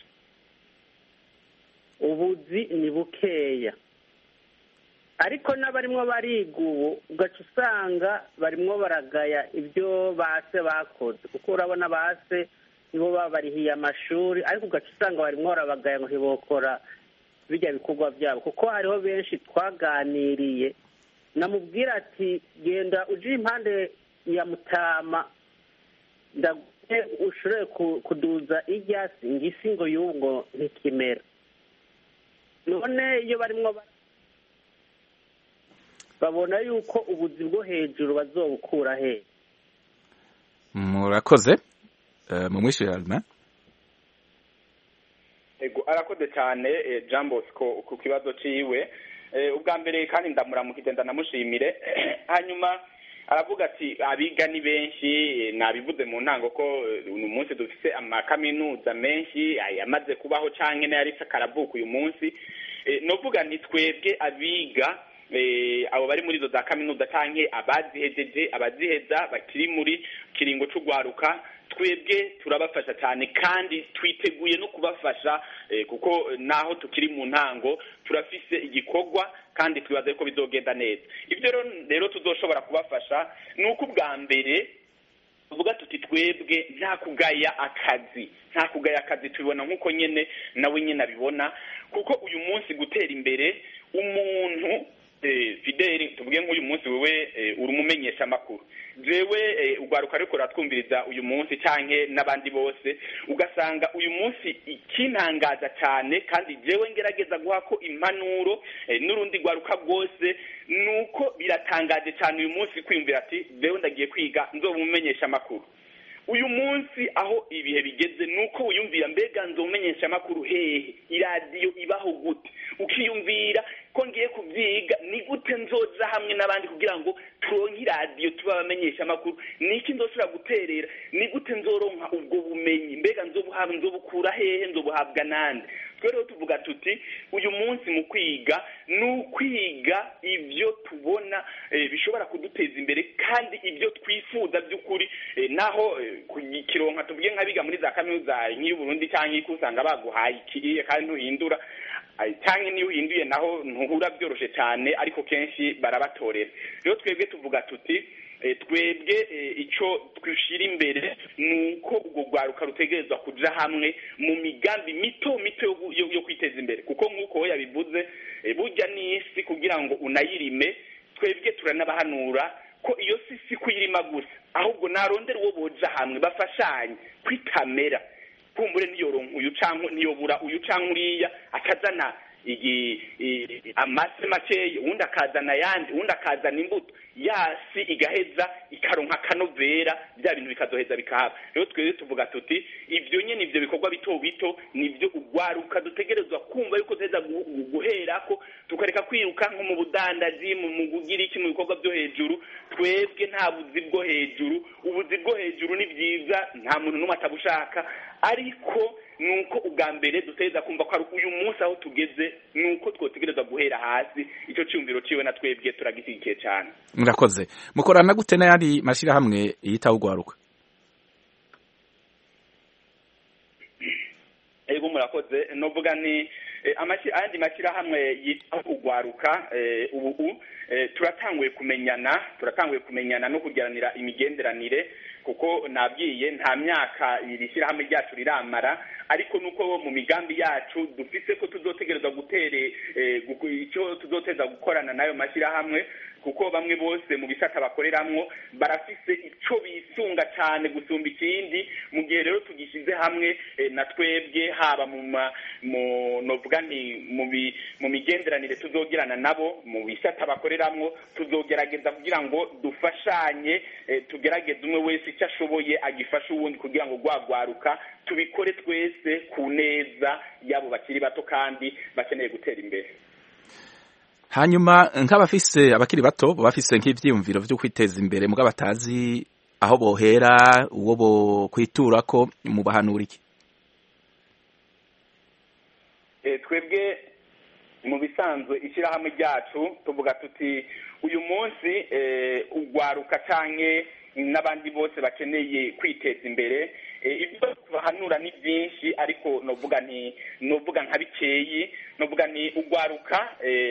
ubuzi ni bukeya ariko n'abarimwo bariga ubu ugaca usanga barimwo baragaya ibyo base bakoze kuko urabona base nibo babarihiye amashuri ariko ugaca usanga barimwo barabagaya ngo ntibokora bijya bikorwa byabo kuko hariho benshi twaganiriye namubwira ati genda uje impande ya Mutama ushobore kuduza iryasi ngisi ngo y'ubwo ntikimera none iyo barimwo babona yuko ubuzi bwo hejuru bazobukura he. Murakoze mumwishirana ego arakoze cyane Jean Bosco ku kibazo ciwe ubwa mbere kandi ndamuramukije ndanamushimire hanyuma aravuga ati abiga ni benshi nabivuze mu ntango ko uyu munsi dufise amakaminuza menshi yamaze kubaho canke n'ayari karavuka uyu munsi novuga ni twebwe abiga abo bari muri zo za kaminuza canke abazihejeje abaziheza bakiri muri kiringo c'ugwaruka twebwe turabafasha cyane kandi twiteguye no kubafasha kuko naho tukiri mu ntango turafise igikorwa kandi twibaze ko bizogenda neza ibyo rero tuzoshobora kubafasha nuko ubwa mbere tuvuga tuti twebwe nta kugaya akazi tubibona nk'uko nyene nawe nyene abibona kuko uyu munsi gutera imbere umuntu Fideli tuvuge nk'uyu munsi wewe uri umumenyesha makuru jewe ugwaruka ariko ratwumviriza uyu munsi canke n'abandi bose ugasanga uyu munsi ikintangaza cyane kandi jewe ngerageza guha ko impanuro n'urundi gwaruka rwose nuko biratangaje cyane uyu munsi kwiyumvira ati jewe ndagiye kwiga nzomumenyesha makuru uyu munsi aho ibihe bigeze nuko uyumvira mbega nzomenyesha makuru hehe iradiyo ibaho gute ukiyumvira ko ngiye kubyiga ni gute nzoza hamwe n'abandi kugira ngo turonke iradiyo tuba bamenyesha makuru niki nzoshobora guterera ni gute nzoronka ubwo bumenyi mbega nzobukura hehe nzobuhabwa nande rero tuvuga tuti uyu munsi mu kwiga n'ukwiga ibyo tubona bishobora kuduteza imbere kandi ibyo twifuza by'ukuri naho kironka tuvuge nk'abiga muri za kaminuza nk'iyu Burundi cyangwa ikusanga baguhaye ikiriye kandi ntuhindura cyangwa niyo uhinduye naho ntuhura byoroshe cyane ariko kenshi barabatorera rero twebwe tuvuga tuti twebwe icyo twishira imbere nuko ubwo gwaruka rutegerezwa kuja hamwe mu migambi mito yo kwiteza imbere kuko nk'uko yabivuze burya n'isi kugira ngo unayirime twebwe turanabahanura ko iyo si kuyirima gusa ahubwo narondera uwo boja hamwe bafashanye kwitamera kumbure niyoronka uyu canke niyobura uyu canke uriya akazana amase makeya, uwundi akazana yandi, uwundi akazana imbuto, yasi igaheza ikaronka akanovera, bya bintu bikazoheza bikahaba. Rero twebwe tuvuga tuti ivyo nyene ivyo bikorwa bito bito nivyo ugwaruka dutegerezwa kumva yuko teza guherako, tukareka kwiruka nko mu budandaji, mu kugira iki, mu bikorwa byo hejuru. Twebwe nta buzi bwo hejuru, ubuzi bwo hejuru ni byiza, nta muntu n'umwe atabushaka, ariko nuko ubwa mbere duteza kumva ko ari uyu munsi aho tugeze, nuko twotegereza guhera hasi. Ico cyumviro ciwe na twebwe turagisigikiye cyane. Murakoze. Mukorana gute n'ayandi mashirahamwe yitaho ugwaruka? Ego murakoze. Novuga ni ayandi mashirahamwe yitaho ugwaruka ubu turatanguye kumenyana no kugiranira imigenderanire, kuko nabwiye nta myaka iri shyirahamwe ryacu riramara, ariko nuko mu migambi yacu dufise ko tuzotegereza icyo tuzoteza gukorana nayo mashyirahamwe, kuko bamwe bose mu bisata bakoreramwo barafise ico bisunga cyane gusumba ikindi. Mu gihe rero tugishize hamwe na twebwe haba novuga ni mu migenderanire tuzogirana nabo mu bisata bakoreramwo, tuzogerageza kugira ngo dufashanye, tugerageze umwe wese icyo ashoboye agifasha uwundi kugira ngo gwagwaruka tubikore twese ku neza yabo bakiri bato kandi bakeneye gutera imbere. Hanyuma nk'abafise abakiri bato bafise nk'ivyiyumviro vyo kwiteza imbere mugabo batazi aho bohera, uwo bo kwiturako, mu bahanura iki? Twebwe mu bisanzwe ishyirahamwe ryacu tuvuga tuti uyu munsi ugwaruka canke n'abandi bose bakeneye kwiteza imbere, ibyo tubahanura ni byinshi, ariko novuga nka bikeyi. Novuga ni ugwaruka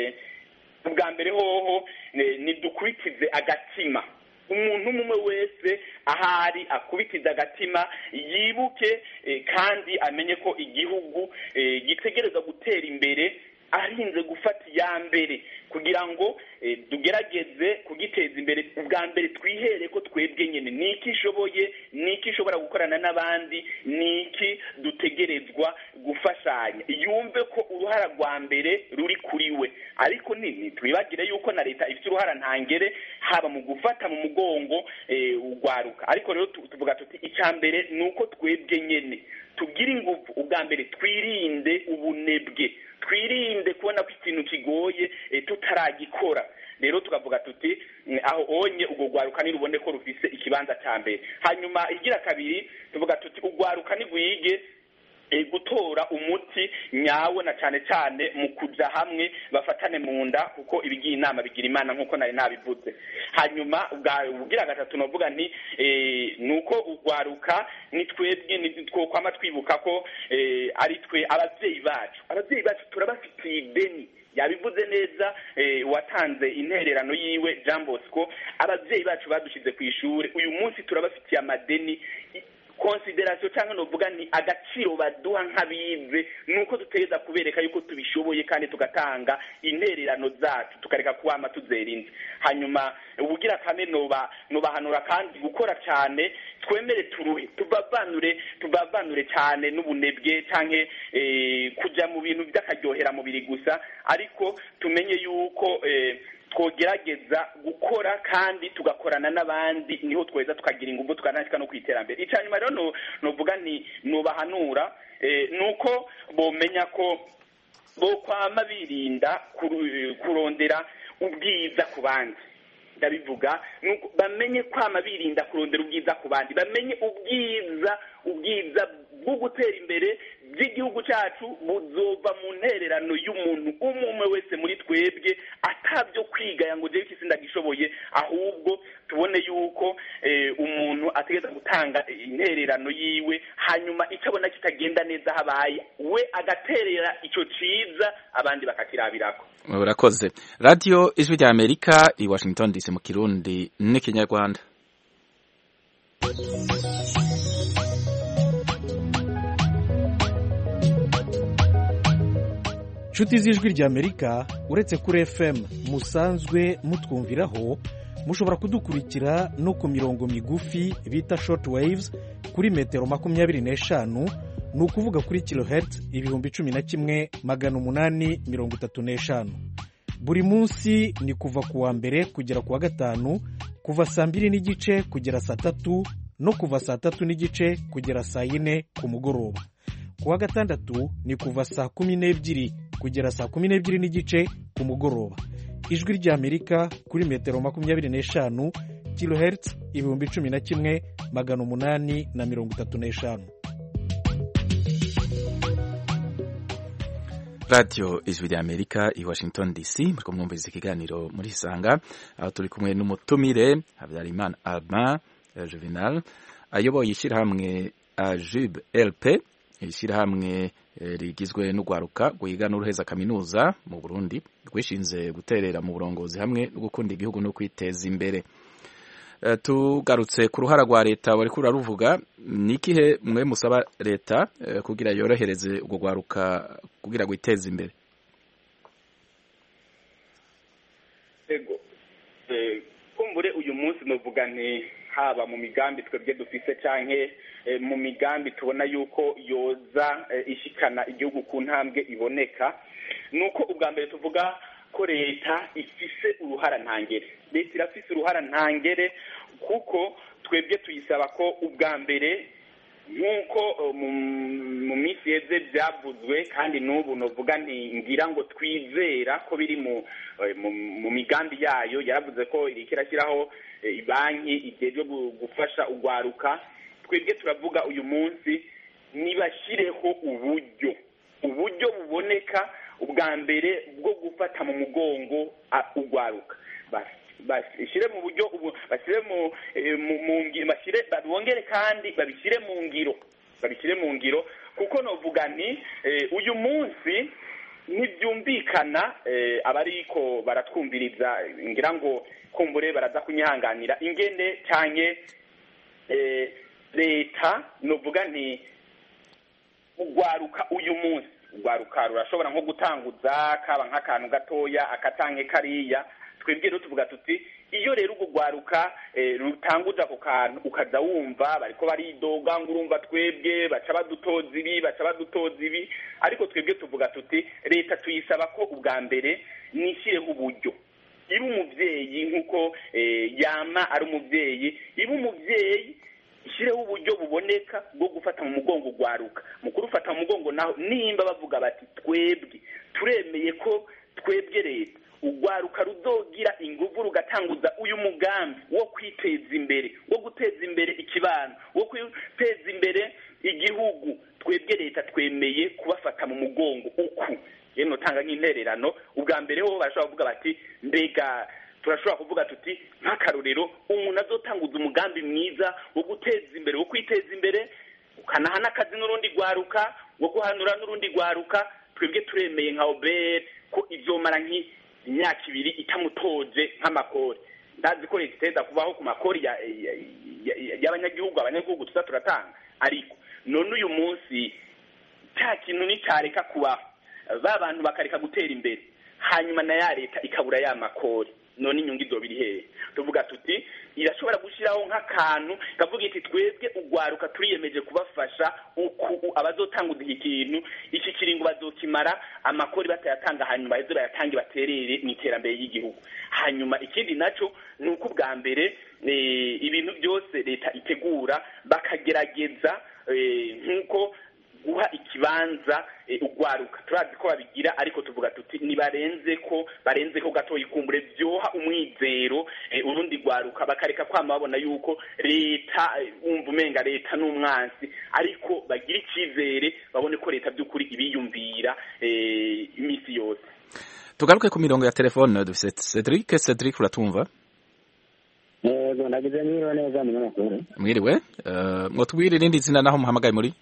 ubwa mbere hoho nidukurikize agatima. Umuntu umwe wese ahari akubitize agatima, yibuke kandi amenye ko igihugu gitegereza gutera imbere arinze gufata iya mbere, kugira ngo tugerageze kugiteza imbere. Ubwa mbere twihere ko twebwe nyene niki ishoboye, niki ishobora gukorana n'abandi, niki dutegerezwa gufashanya, yumve ko uruhara rwa mbere ruri kuri we. Ariko twibagire yuko na leta ifite uruhara ntangere haba mu gufata mu mugongo ugwaruka. Ariko rero tuvuga tuti icya mbere nuko twebwe nyene tugira ingufu. Ubwa mbere twirinde ubunebwe, twirinde kubona ko ikintu kigoye tutaragikora. Rero tukavuga tuti aho onye ubwo gwaruka nirubone ko rufise ikibanza cya mbere. Hanyuma igira kabiri tuvuga tuti ugwaruka nigwige gutora umuti nyawo, na cyane cyane mu kuja hamwe bafatane mu nda, kuko ibigiye inama bigira imana nkuko nari nabivuze. Hanyuma ubwira gatatu novuga nuko ugwaruka ni twebwe twokwama twibuka ko ari twe abavyeyi bacu turabafitiye ideni. Yabivuze neza watanze intererano yiwe Jean Bosco, abavyeyi bacu badushize ku ishure, uyu munsi turabafitiye amadeni. Consideration cyangwa novuga ni agaciro baduha nk'abize, nuko dutegeza kubereka yuko tubishoboye kandi tugatanga intererano zacu, tukareka kuwama tuzerinze. Hanyuma ubugira kane nobahanura kandi gukora cyane, twemere turuhe, tubavanure cyane n'ubunebwe canke kuja mu bintu by'akaryohera mubiri gusa, ariko tumenye yuko twogerageza gukora kandi tugakorana n'abandi, niho tweza tukagira ingufu tukanashika no kwiterambere. Icanyuma rero novuga ni nobahanura nuko bomenya ko bokwama birinda kurondera ubwiza ku bandi. Ndabivuga nuko bamenye kwama birinda kurondera ubwiza ku bandi, bamenye ubwiza bwo gutera imbere by'igihugu cyacu buzova mu ntererano y'umuntu umwe wese muri twebwe, atabyo kwigaya ngo jewe ikisi ndagishoboye, ahubwo tubone yuko umuntu ategeza gutanga intererano yiwe, hanyuma icabona kitagenda neza habaye we agaterera ico ciza, abandi bakakirabirako. Urakoze. Radio Ijwi rya Amerika i Washington DC mu Kirundi n'ikinyarwanda. Nshuti z'Ijwi rya Amerika, uretse kuri FM musanzwe mutwumviraho, mushobora kudukurikira no ku mirongo migufi bita short waves kuri metero 25 ni ukuvuga kuri kilohertz 11,835. buri munsi ni kuva ku wa mbere kugera ku wa gatanu, kuva saa 2:30 kugera saa 3 no kuva saa 3:30 kugera saa 4 ku mugoroba. ku wa gatandatu ni kuva saa 12 kugera saa 12:30 ku mugoroba. ijwi ry'Amerika kuri metero 25 kilohertz 11,835. Radio ijwi ry'Amerika i Washington DC, muriko mwumviriza ikiganiro muri Isanga, aho turi kumwe n'umutumire Habyarimana Albin Juvenal ayoboye ishyirahamwe AJUB-LP, ishyirahamwe rigizwe n'ugwaruka rwiga n'uruheza kaminuza mu Burundi rwishinze guterera mu burongozi hamwe no gukunda igihugu no kwiteza imbere. Tugarutse ku ruhara rwa leta wariko uraruvuga, ni ikihe mwe musaba leta kugira yorohereze ubwo gwaruka kugira gwiteze imbere? Ego kumbure uyu munsi novuga nti haba mu migambi twebwe dufise canke mu migambi tubona yuko yoza ishikana igihugu ku ntambwe iboneka, nuko ubwa mbere tuvuga ko leta ifise uruhara ntangere. Leta irafise uruhara ntangere kuko twebwe tuyisaba ko ubwa mbere nk'uko mu minsi yeze byavuzwe kandi n'ubu novuga nti ngira ngo twizera ko biri mu migambi yayo. Yaravuze ko iriko irashyiraho banki ijejwe gufasha ugwaruka. Twebwe turavuga uyu munsi nibashyireho uburyo buboneka ubwa mbere bwo gufata mu mugongo ugwaruka, bashyire mu buryo, bashyire mu ngiro, bongere kandi babishyire mu ngiro kuko novuga nti uyu munsi ntibyumvikana abariko baratwumviriza, ngira ngo kumbure baraza kunyihanganira ingene cyane leta novuga nti ugwaruka uyu munsi ugwaruka rurashobora nko gutanguza kaba nk'akantu gatoya akatanke kariya. Twebwe rero tuvuga tuti iyo rero ugwaruka rutanguza ako kantu ukaza wumva bariko baridoga ngo urumva twebwe baca badutoza ibi, ariko twebwe tuvuga tuti leta tuyisaba ko ubwa mbere nishireho uburyo. Iba umuvyeyi nk'uko yama ari umuvyeyi, iba umuvyeyi ishireho uburyo buboneka bwo gufata mu mugongo ugwaruka. Mu kurufata mu mugongo naho nimba bavuga bati twebwe turemeye ko twebwe leta ugwaruka ruzogira inguvu rugatanguza uyu mugambi wo kwiteza imbere, wo guteza imbere ikibano, wo kwiteza imbere igihugu, twebwe leta twemeye kubafata mu mugongo uku. Yeno tanga nk'intererano, ubwa mbere ho barashobora kuvuga bati mbega turashobora kuvuga tuti nk'akarorero umuntu azotanguza umugambi mwiza wo guteza imbere, wo kwiteza imbere, ukanahana akazi n'urundi gwaruka, wo guhanura n'urundi gwaruka. Twebwe turemeye nka Obert ko izomara imyaka 2 itamutoje nk'amakori. Ndazi ko leta iteza kubaho ku makori y'abanyagihugu tuza turatanga, ariko none uyu munsi cya kintu nicareka kubaho, ba bantu bakareka gutera imbere, hanyuma na ya leta ikabura ya makori, none inyungu izobiri hehe? Tuvuga tuti irashobora gushiraho nk'akantu kavuga iti twebwe ugwaruka turiyemeje kubafasha uku abazotanguza iki kintu, iki kiringo bazokimara amakori batayatanga, hanyuma ezo bayatange baterere mu iterambere y'igihugu. Hanyuma ikindi naco nuko ubwa mbere ibintu byose leta itegura bakagerageza nk'uko guha ikibanza ugwaruka. Turazi ko babigira, ariko tuvuga tuti nibarenze ko gatoyi kumbure byoha umwizero urundi gwaruka, bakareka kwama babona yuko leta umva umenga leta n'umwansi, ariko bagira ikizere babone ko leta by'ukuri ibiyumvira imisi yose. Tugaruke ku mirongo ya telefone dufite Cedric uratumva? Yego nagize mwiriwe neza munyamakuru. Mwiriwe, mwotubwire irindi zina naho muhamagaye muri?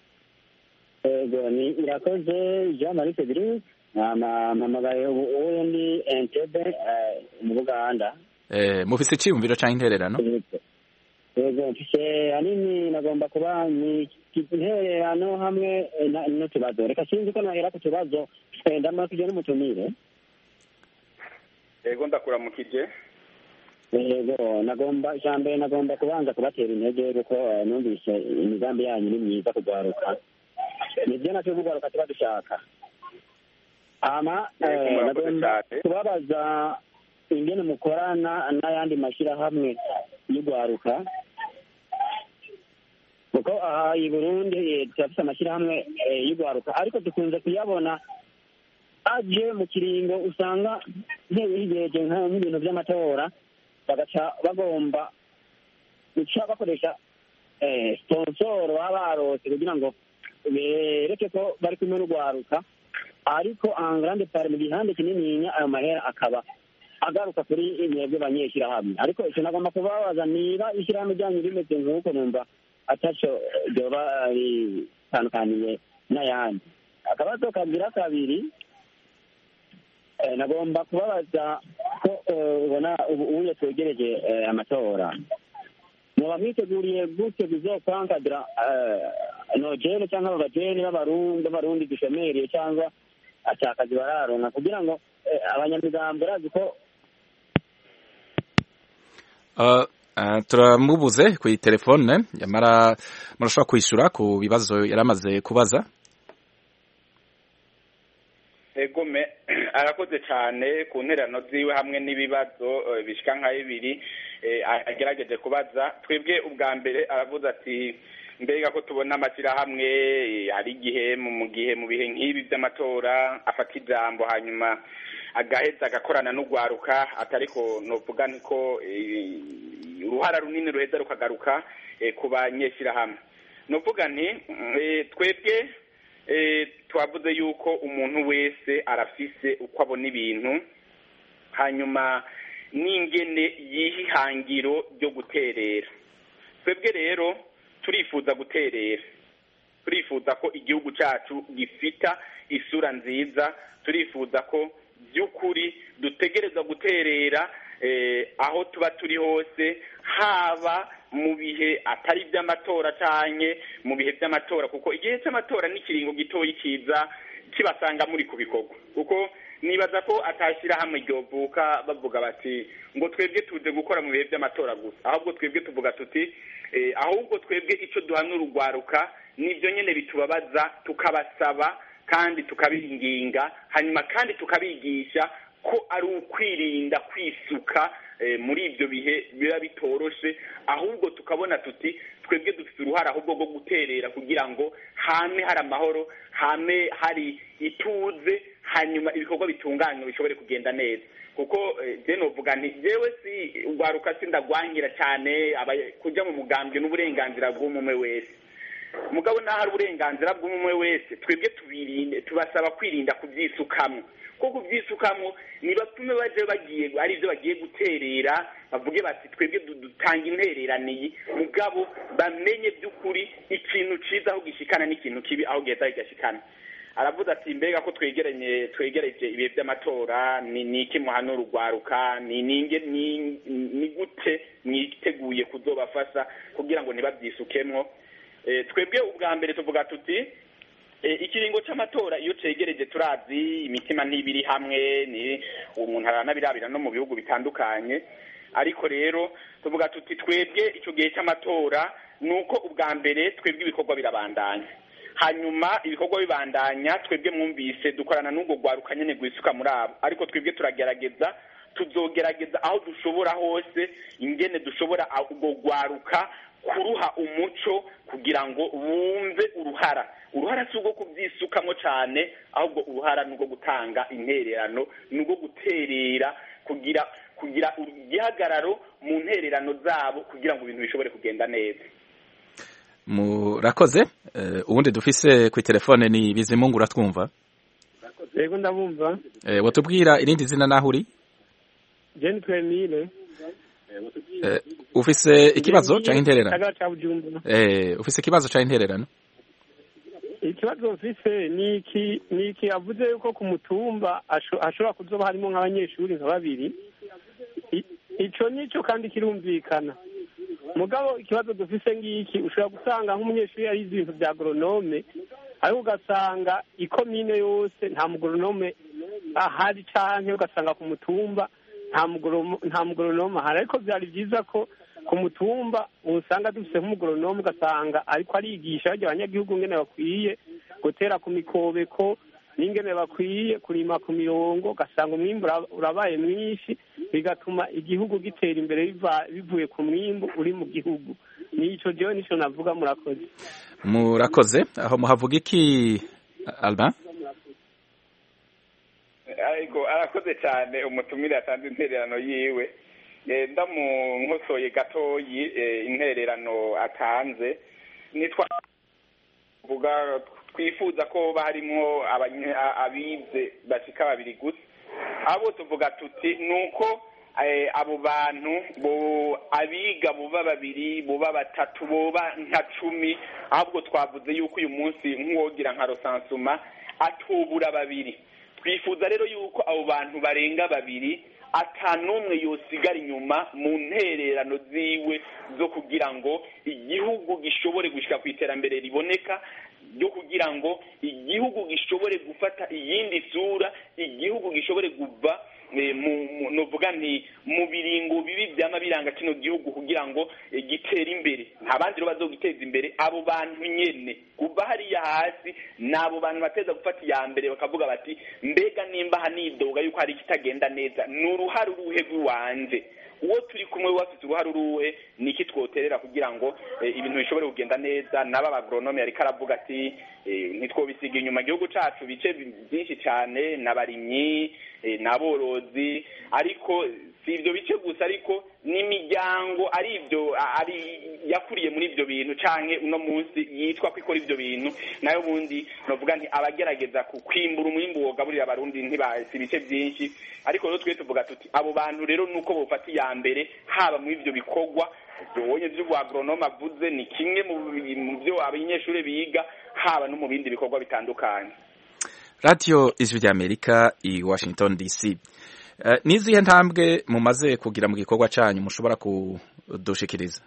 Yego ni irakoze Jean-Marie Cedric, mpamagaye ubundi Entebbe mu Buganda. Mufise iciyumviro canke intererano? Yego mfise hanini nagomba kuba ni intererano hamwe n'utubazo. Reka sinzi ko nahera ku tubazo ndamakije n'umutumire. Yego ndakuramukije. Yego nagomba kubanza kubatera intege kuko numvise imigambi yanyu ni myiza kugwaruka. nibyo nacyo kugwaruka tuba dushaka. Nagomba kubabaza ingene mukorana n'ayandi mashyirahamwe y'ugwaruka, kuko aha i Burundi turafite amashyirahamwe y'ugwaruka ariko dukunze kuyabona aje mu kiringo usanga nk'igihe nk'ibintu by'amatora bagaca bagomba guca bakoresha sponsor baba barose kugira ngo bereke ko bari kumwe n'ugwaruka, ariko en grande part mu gihande kinininya ayo mahera akaba agaruka kuri mwebwe banyeshyirahamwe. Ariko icyo nagomba kubabaza niba ishyirahamwe ryanyu rimeze nk'uko numva ataco ryoba ritandukaniye n'ayandi. Akabazo kagira kabiri, nagomba kubabaza ko ubona ubuye twegereje amatora, muba mwiteguriye gute kuzokwangagura nojene cyangwa abajene b'abarundi dushemereye cyangwa atakazi bararonka kugira ngo abanyamigambo barazi ko turamubuze ku telefone, yamara murashobora kwishyura ku bibazo yari amaze kubaza. Egome arakoze cyane ku nterano ziwe hamwe n'ibibazo bishika nka bibiri agerageje kubaza. Twebwe ubwa mbere aravuze ati mbega ko tubona amashyirahamwe hari igihe mu bihe nk'ibi by'amatora afata ijambo hanyuma agaheza agakorana n'ugwaruka, atariko novuga niko uruhara runini ruheza rukagaruka ku banyeshyirahamwe. Novuga nti twebwe twavuze yuko umuntu wese arafise uko abona ibintu, hanyuma n'ingene y'ihangiro ryo guterera. Twebwe rero turifuza guterera, turifuza ko igihugu cyacu gifita isura nziza, turifuza ko by'ukuri dutegereza guterera aho tuba turi hose, haba mu bihe atari iby'amatora cyane mu bihe by'amatora, kuko igihe cy'amatora n'ikiringo gitoyi kiza kibasanga muri ku bikorwa. Kuko nibaza ko atashyira hamwe ryovuka bavuga bati ngo twebwe tuje gukora mu bihe by'amatora gusa, ahubwo twebwe tuvuga tuti ahubwo twebwe icyo duhanura urwaruka nibyo nyine bitubabaza, tukabasaba kandi tukabiringinga, hanyuma kandi tukabigisha ko ari ukwirinda kwisuka muri ibyo bihe biba bitoroshe, ahubwo tukabona tuti twebwe dufite uruhara ahubwo rwo guterera kugira ngo hame hari amahoro, hame hari ituze, hanyuma ibikorwa bitunganywa bishobore kugenda neza. Kuko je novuga nti jewe si urwaruka sindagwangira cyane kujya mu mugambwe n'uburenganzira bw'umwe wese, mugabo naho hari uburenganzira bw'umwe wese twebwe tubasaba kwirinda kubyisukamo, kuko kubyisukamo ni batume baje bagiye ari byo bagiye guterera bavuge bati twebwe dutanga intereraniye, mugabo bamenye by'ukuri ikintu ciza aho gishikana n'ikintu kibi aho giheza gishikana. Aravuze ati mbega ko twegereje ibihe by'amatora ni iki muhanura urwaruka, ni gute mwiteguye kuzobafasha kugira ngo ntibabyisukemwo. Twebwe ubwa mbere tuvuga tuti ikiringo cy'amatora iyo cegereje turazi imitima ntibiri hamwe, ni umuntu aranabirabira no mu bihugu bitandukanye, ariko rero tuvuga tuti twebwe icyo gihe cy'amatora nuko ubwa mbere twebwe ibikorwa birabandanya, hanyuma ibikorwa bibandanya twebwe mwumvise dukorana n'ubwo rwaruka nyene gwisuka muri abo, ariko twebwe tuzogerageza aho dushobora hose ingene dushobora ubwo rwaruka kuruha umuco kugira ngo bumve uruhara si ubwo kubyisukamo cyane, ahubwo uruhara ni ubwo gutanga intererano, ni ubwo guterera kugira igihagararo mu ntererano zabo kugira ngo ibintu bishobore kugenda neza. Murakoze. Ubundi dufise ku telefone ni Bizimungu, uratwumva? Yego ndabumva. Watubwira irindi zina naho uri? Jean Twemile. Ufise ikibazo cyangwa intererano? Ufise ikibazo cyangwa intererano? Ikibazo mfise niki avuze yuko ku mutumba ashobora kuzoba harimo nk'abanyeshuri nka babiri. Ico nico kandi kirumvikana. Mugabo ikibazo dufise ngiki, ushobora gusanga nk'umunyeshuri ari ibintu bya agronome, ariko ugasanga ikomine yose nta mugronome ahari, canke ugasanga ku mutumba nta mugronome ahari. Ariko byari byiza ko ku mutumba usanga dufise nk'umugronome ugasanga ariko arigisha barya abanyagihugu ngene bakwiye gutera ku mikobeko n'ingene bakwiye kurima ku mirongo ugasanga umwimbu urabaye mwinshi bigatuma igihugu gitera imbere bivuye ku mwimbu uri mu gihugu. Nico jewe nico navuga. Murakoze. Aho muhavuga iki Albin? Ariko arakoze cyane umutumire yatanze intererano yiwe. Ndamunkosoye gatoyi intererano atanze. Nitwavuga twifuza ko barimo abize bashika babiri gusa. Abo tuvuga tuti nuko abo bantu abiga buba babiri buba batatu buba nka 10, ahubwo twavuze yuko uyu munsi nk'uwogira nka rosansuma atubura babiri. Twifuza rero yuko abo bantu barenga babiri atanumwe yosigara inyuma mu ntererano ziwe zo kugira ngo igihugu gishobore gushika ku iterambere riboneka, yo kugira ngo igihugu gishobore gufata iyindi sura, igihugu gishobore kuva novuga nti mu biringo bibi byama biranga kino gihugu kugira ngo gitere imbere. Nta bandi rero bazogiteza imbere, abo bantu nyene kuva hariya hasi nabo bantu bateza gufata iya mbere bakavuga bati mbega nimba hanidoga yuko hari kitagenda neza n'uruhare uruhe rw'iwanje, uwo turi kumwe wafite uruhare uruhe, niki twoterera kugira ngo ibintu bishobore kugenda neza. Naba agronome ariko aravuga ati ntitwobisiga inyuma igihugu cacu bice byinshi cyane n'abarimyi n'aborozi, ariko si ibyo bice gusa ariko n'imiryango ari ibyo ari yakuriye muri ibyo bintu canke uno munsi yitwa ko ikora ibyo bintu nayo bundi novuga nti abagerageza kwimbura umwimbu wogaburira abarundi ntibasi ibice byinshi. Ariko rero twe tuvuga tuti abo bantu rero nuko bofata iya mbere haba muri ibyo bikorwa byonye by'agronome avuze ni kimwe mu byo abanyeshuri biga, haba no mu bindi bikorwa bitandukanye. Radio Ijwi ry'Amerika i Washington DC. Nizihe ntambwe mumaze kugira mu gikorwa cyanyu mushobora kudushikiriza?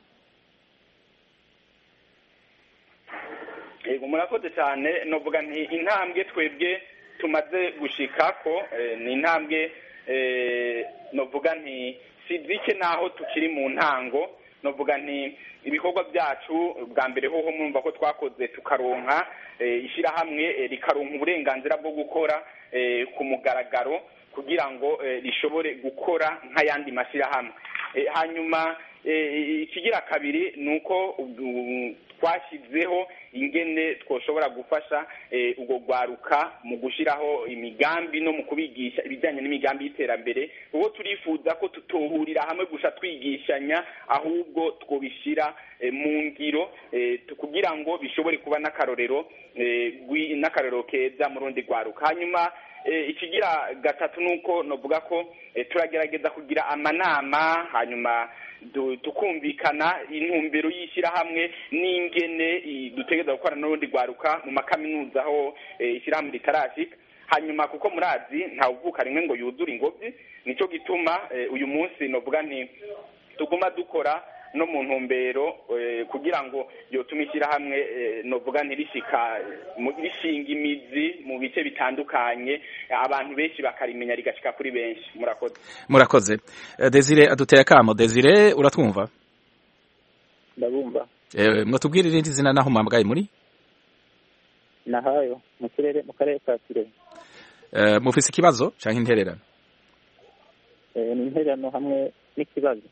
Yego murakoze cyane. Novuga nti intambwe twebwe tumaze gushikako ni intambwe novuga nti sizike naho tukiri mu ntango. Novuga nti ibikorwa byacu bwa mbere hoho mwumva ko twakoze tukaronka ishirahamwe rikaronka uburenganzira bwo gukora ku mugaragaro kugira ngo rishobore gukora nk'ayandi mashirahamwe. Hanyuma ikigira kabiri nuko twashyizeho ingene twoshobora gufasha ubwo gwaruka mu gushiraho imigambi no mu kubigisha ibijyanye n'imigambi y'iterambere. Uwo turifuza ko tutohurira hamwe gusha twigishanya, ahubwo twobishira mu ngiro kugira ngo bishobore kuba n'akarorero keza mu rundi gwaruka. Hanyuma ikigira gatatu nuko novuga ko turagerageza kugira amanama, hanyuma tukumvikana intumbero y'ishyirahamwe n'ingene dutegereza gukora n'urundi gwaruka mu makaminuza aho ishyirahamwe ritarashika. Hanyuma kuko murazi ntawuvuka rimwe ngo yuzure ingobyi, nico gituma uyu munsi novuga nti tuguma dukora no mu ntumbero kugira ngo yotuma ishyirahamwe novuga nti rishinga imizi mu bice bitandukanye, abantu benshi bakarimenya rigashika kuri benshi. Murakoze. Desire aduteye akamo. Desire uratwumva? Ndabumva. Mwatubwira irindi zina naho mwambwaye muri? Nahayo mu karere ka Kirehe. Mufise ikibazo canke intererano? Ni intererano hamwe n'ikibazo.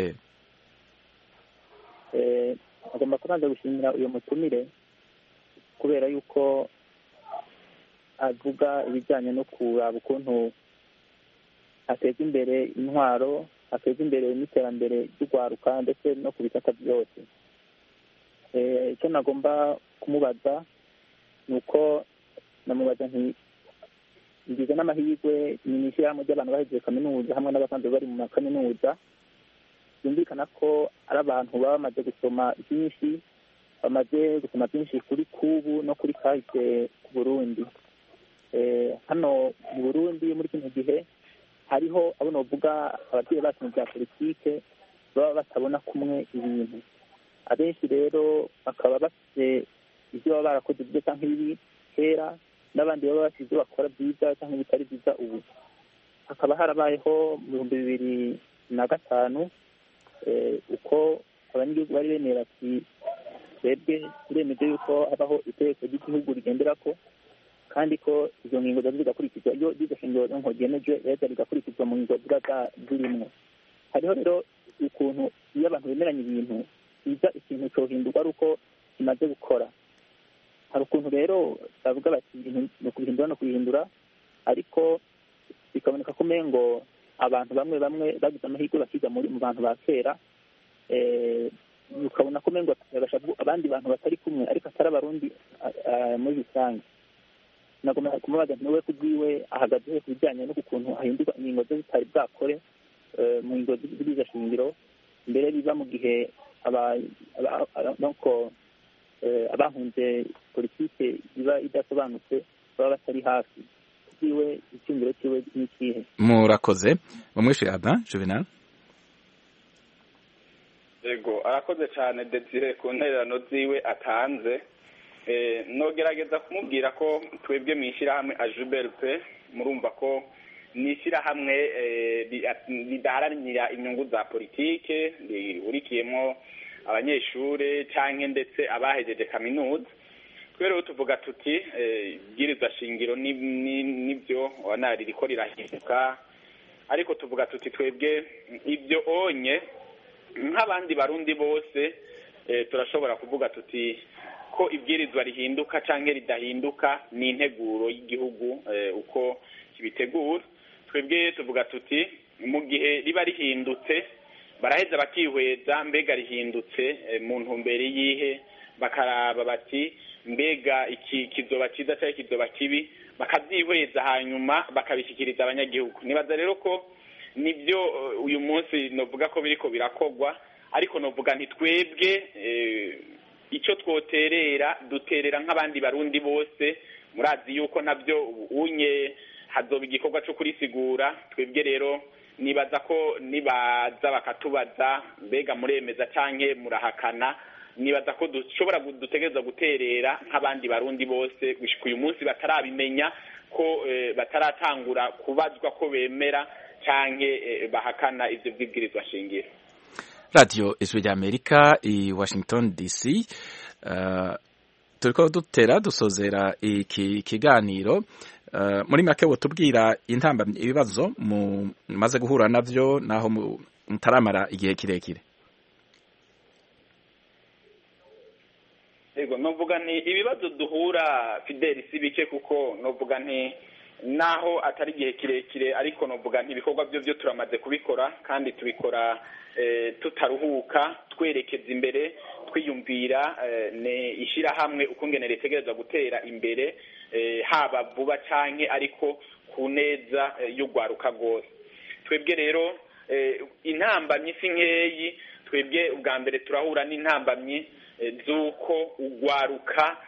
Agomba kubanza gushimira uyu mutumire kubera yuko avuga ibijyanye no kuraba ukuntu ateza imbere intwaro, ateza imbere n'iterambere ry'urwaruka ndetse no ku bisata byose. Icyo nagomba kumubaza ni uko namubaza nti ngize n'amahirwe ni ishyirahamwe ry'abantu bahejeje kaminuza hamwe n'abasanzwe bari mu makaminuza. Byumvikana ko ari abantu baba bamaze gusoma byinshi, bamaze gusoma byinshi kuri kubu no kuri kahise ku Burundi. Hano mu Burundi muri kino gihe hariho abo novuga ababyeyi bacu mu bya politike baba batabona kumwe ibintu. Abenshi rero bakaba bafite ibyo baba barakoze byiza cyangwa ibibi kera, n'abandi baba bafite ibyo bakora byiza cyangwa ibitari byiza ubu. Hakaba harabayeho mu 2005 uko abanyagihugu bari bemera ati twebwe turemeje yuko habaho itegeko ry'igihugu rigenderako kandi ko izo ngingo ziba zigakurikizwa iyo iryo shingiro nko ryemeje leta rigakurikizwa mu ngingo ziba zirimwo. hariho rero ukuntu iyo abantu bemeranya ibintu biza ikintu cyohindurwa ari uko kimaze gukora. hari ukuntu rero bavuga bati ibintu ni ukubihindura no kubihindura, ariko bikaboneka ko umengo abantu bamwe bamwe bagize amahirwe bakiga mu bantu ba kera, ukabona ko umengo abandi bantu batari kumwe ariko atari abarundi muri rusange. nagomba kumubaza ntiwe kubwiwe ahagaze ku bijyanye n'ukuntu ahindurwa ingingo ze zitari bwakore mu ngingo z'iriza shingiro mbere biva mu gihe abahunze politike iba idasobanutse baba batari hafi. kubwiwe icyumviro cyiwe n'ikihe? murakoze mumwishyure Albin Juvenal. yego arakoze cyane Desire ku ntererano ziwe atanze. Nogerageza kumubwira ko twebwe mu ishyirahamwe AJBLP murumva ko ni ishyirahamwe ridaharanira inyungu za politike, rihurikiyemo abanyeshuri cyangwa ndetse abahejeje kaminuza. twe rero tuvuga tuti ibwirizwa shingiro nibyo wanari riko rirahinduka, ariko tuvuga tuti twebwe ibyo onye nk'abandi barundi bose turashobora kuvuga tuti ko ibwirizwa rihinduka cyangwa ridahinduka ni integuro y'igihugu uko kibitegura. twebwe tuvuga tuti mu gihe riba rihindutse baraheza bakihweza mbega rihindutse mu ntumbero yihe, bakaraba bati mbega iki kizoba cyiza cyangwa kizoba kibi, bakabyihweza hanyuma bakabishyikiriza abanyagihugu. nibaza rero ko nibyo uyu munsi novuga ko biriko birakogwa, ariko novuga nti twebwe icyo twoterera duterera nk'abandi barundi bose. murazi yuko nabyo unye hazoba igikorwa cyo kurisigura. twebwe rero nibaza ko nibaza bakatubaza mbega muremeza canke murahakana, nibaza ko dutegereza guterera nk'abandi barundi bose gushika uyu munsi batarabimenya ko bataratangura kubazwa ko bemera canke bahakana ivyo vyibwirizwa shingiro. Radio Ijwi ry'Amerika i Washington DC. Turiko dutera dusozera iki kiganiro. Muri make wotubwira intambamye ibibazo mumaze guhura navyo naho mutaramara igihe kirekire. Ego novuga nti ibibazo duhura Fidel sibike, kuko novuga nti naho atari igihe kirekire, ariko novuga nti ibikorwa byo turamaze kubikora kandi tubikora tutaruhuka, twerekeza imbere twiyumvira ne ishyirahamwe ukungene ritegereza gutera imbere haba vuba canke ariko ku neza y'ugwaruka rwose. twebwe rero intambamyi si nkeyi. twebwe ubwa mbere turahura n'intambamyi z'uko ugwaruka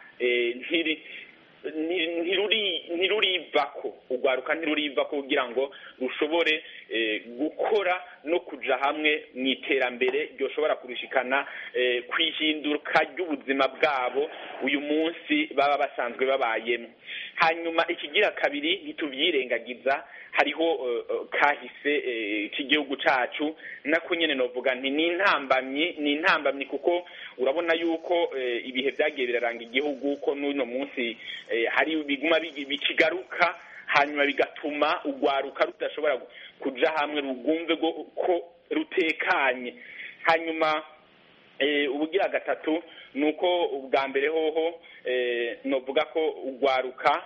ntirurivako kugira ngo rushobore gukora no kuja hamwe mu iterambere ryoshobora kurishikana kwihinduka ry'ubuzima bwabo uyu munsi baba basanzwe babayemo. hanyuma ikigira kabiri ntituvyirengagiza, hariho kahise k'igihugu cacu nako nyene novuga nti ni intambamyi kuko urabona yuko ibihe byagiye biraranga igihugu ko n'uno munsi hari biguma bikigaruka, hanyuma bigatuma ugwaruka rudashobora kuja hamwe rugumve ko rutekanye. hanyuma ubugira gatatu nuko ubwa mbere hoho novuga ko ugwaruka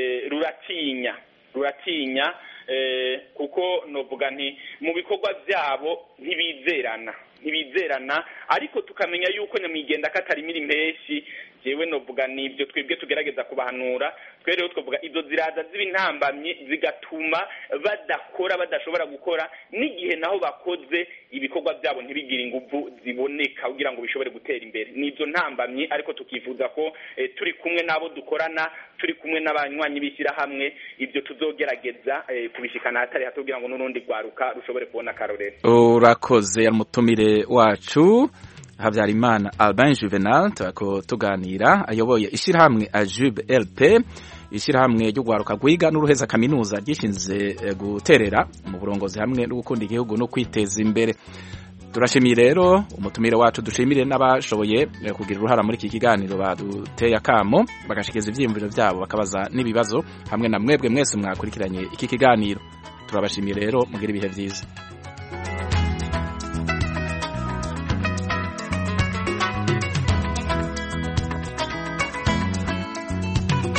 ruratinya kuko novuga nti mu bikorwa byabo ntibizerana, ariko tukamenya yuko nyamwigenda katari miri menshi. jewe novuga nibyo twebwe tugerageza kubahanura. twe rero twavuga izo ziraza z'intambamyi zigatuma badashobora gukora, n'igihe naho bakoze ibikorwa byabo ntibigire inguvu ziboneka kugira ngo bishobore gutera imbere. nizo ntambamyi, ariko tukifuza ko turi kumwe n'abo dukorana, turi kumwe n'abanywanyi b'ishyirahamwe, ibyo tuzogerageza kubishikana hatari hato kugira ngo n'urundi rwaruka rushobore kubona akarorero. urakoze mutumire wacu Habyarimana Albin Juvenal turako tuganira, ayoboye ishyirahamwe AJBLP, ishyirahamwe ryo gwaruka gwiga n'uruheza kaminuza ryishinze guterera mu burongozi hamwe no gukunda igihugu no kwiteza imbere. turashimiye rero umutumire wacu, dushimire n'abashoboye kugira uruhara muri iki kiganiro baduteye akamo bagashikiriza ivyiyumviro vyabo bakabaza n'ibibazo, hamwe na mwebwe mwese mwakurikiranye iki kiganiro. Turabashimiye rero, mugira ibihe vyiza.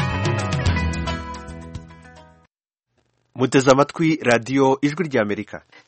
muteze amatwi radiyo ijwi ry'Amerika.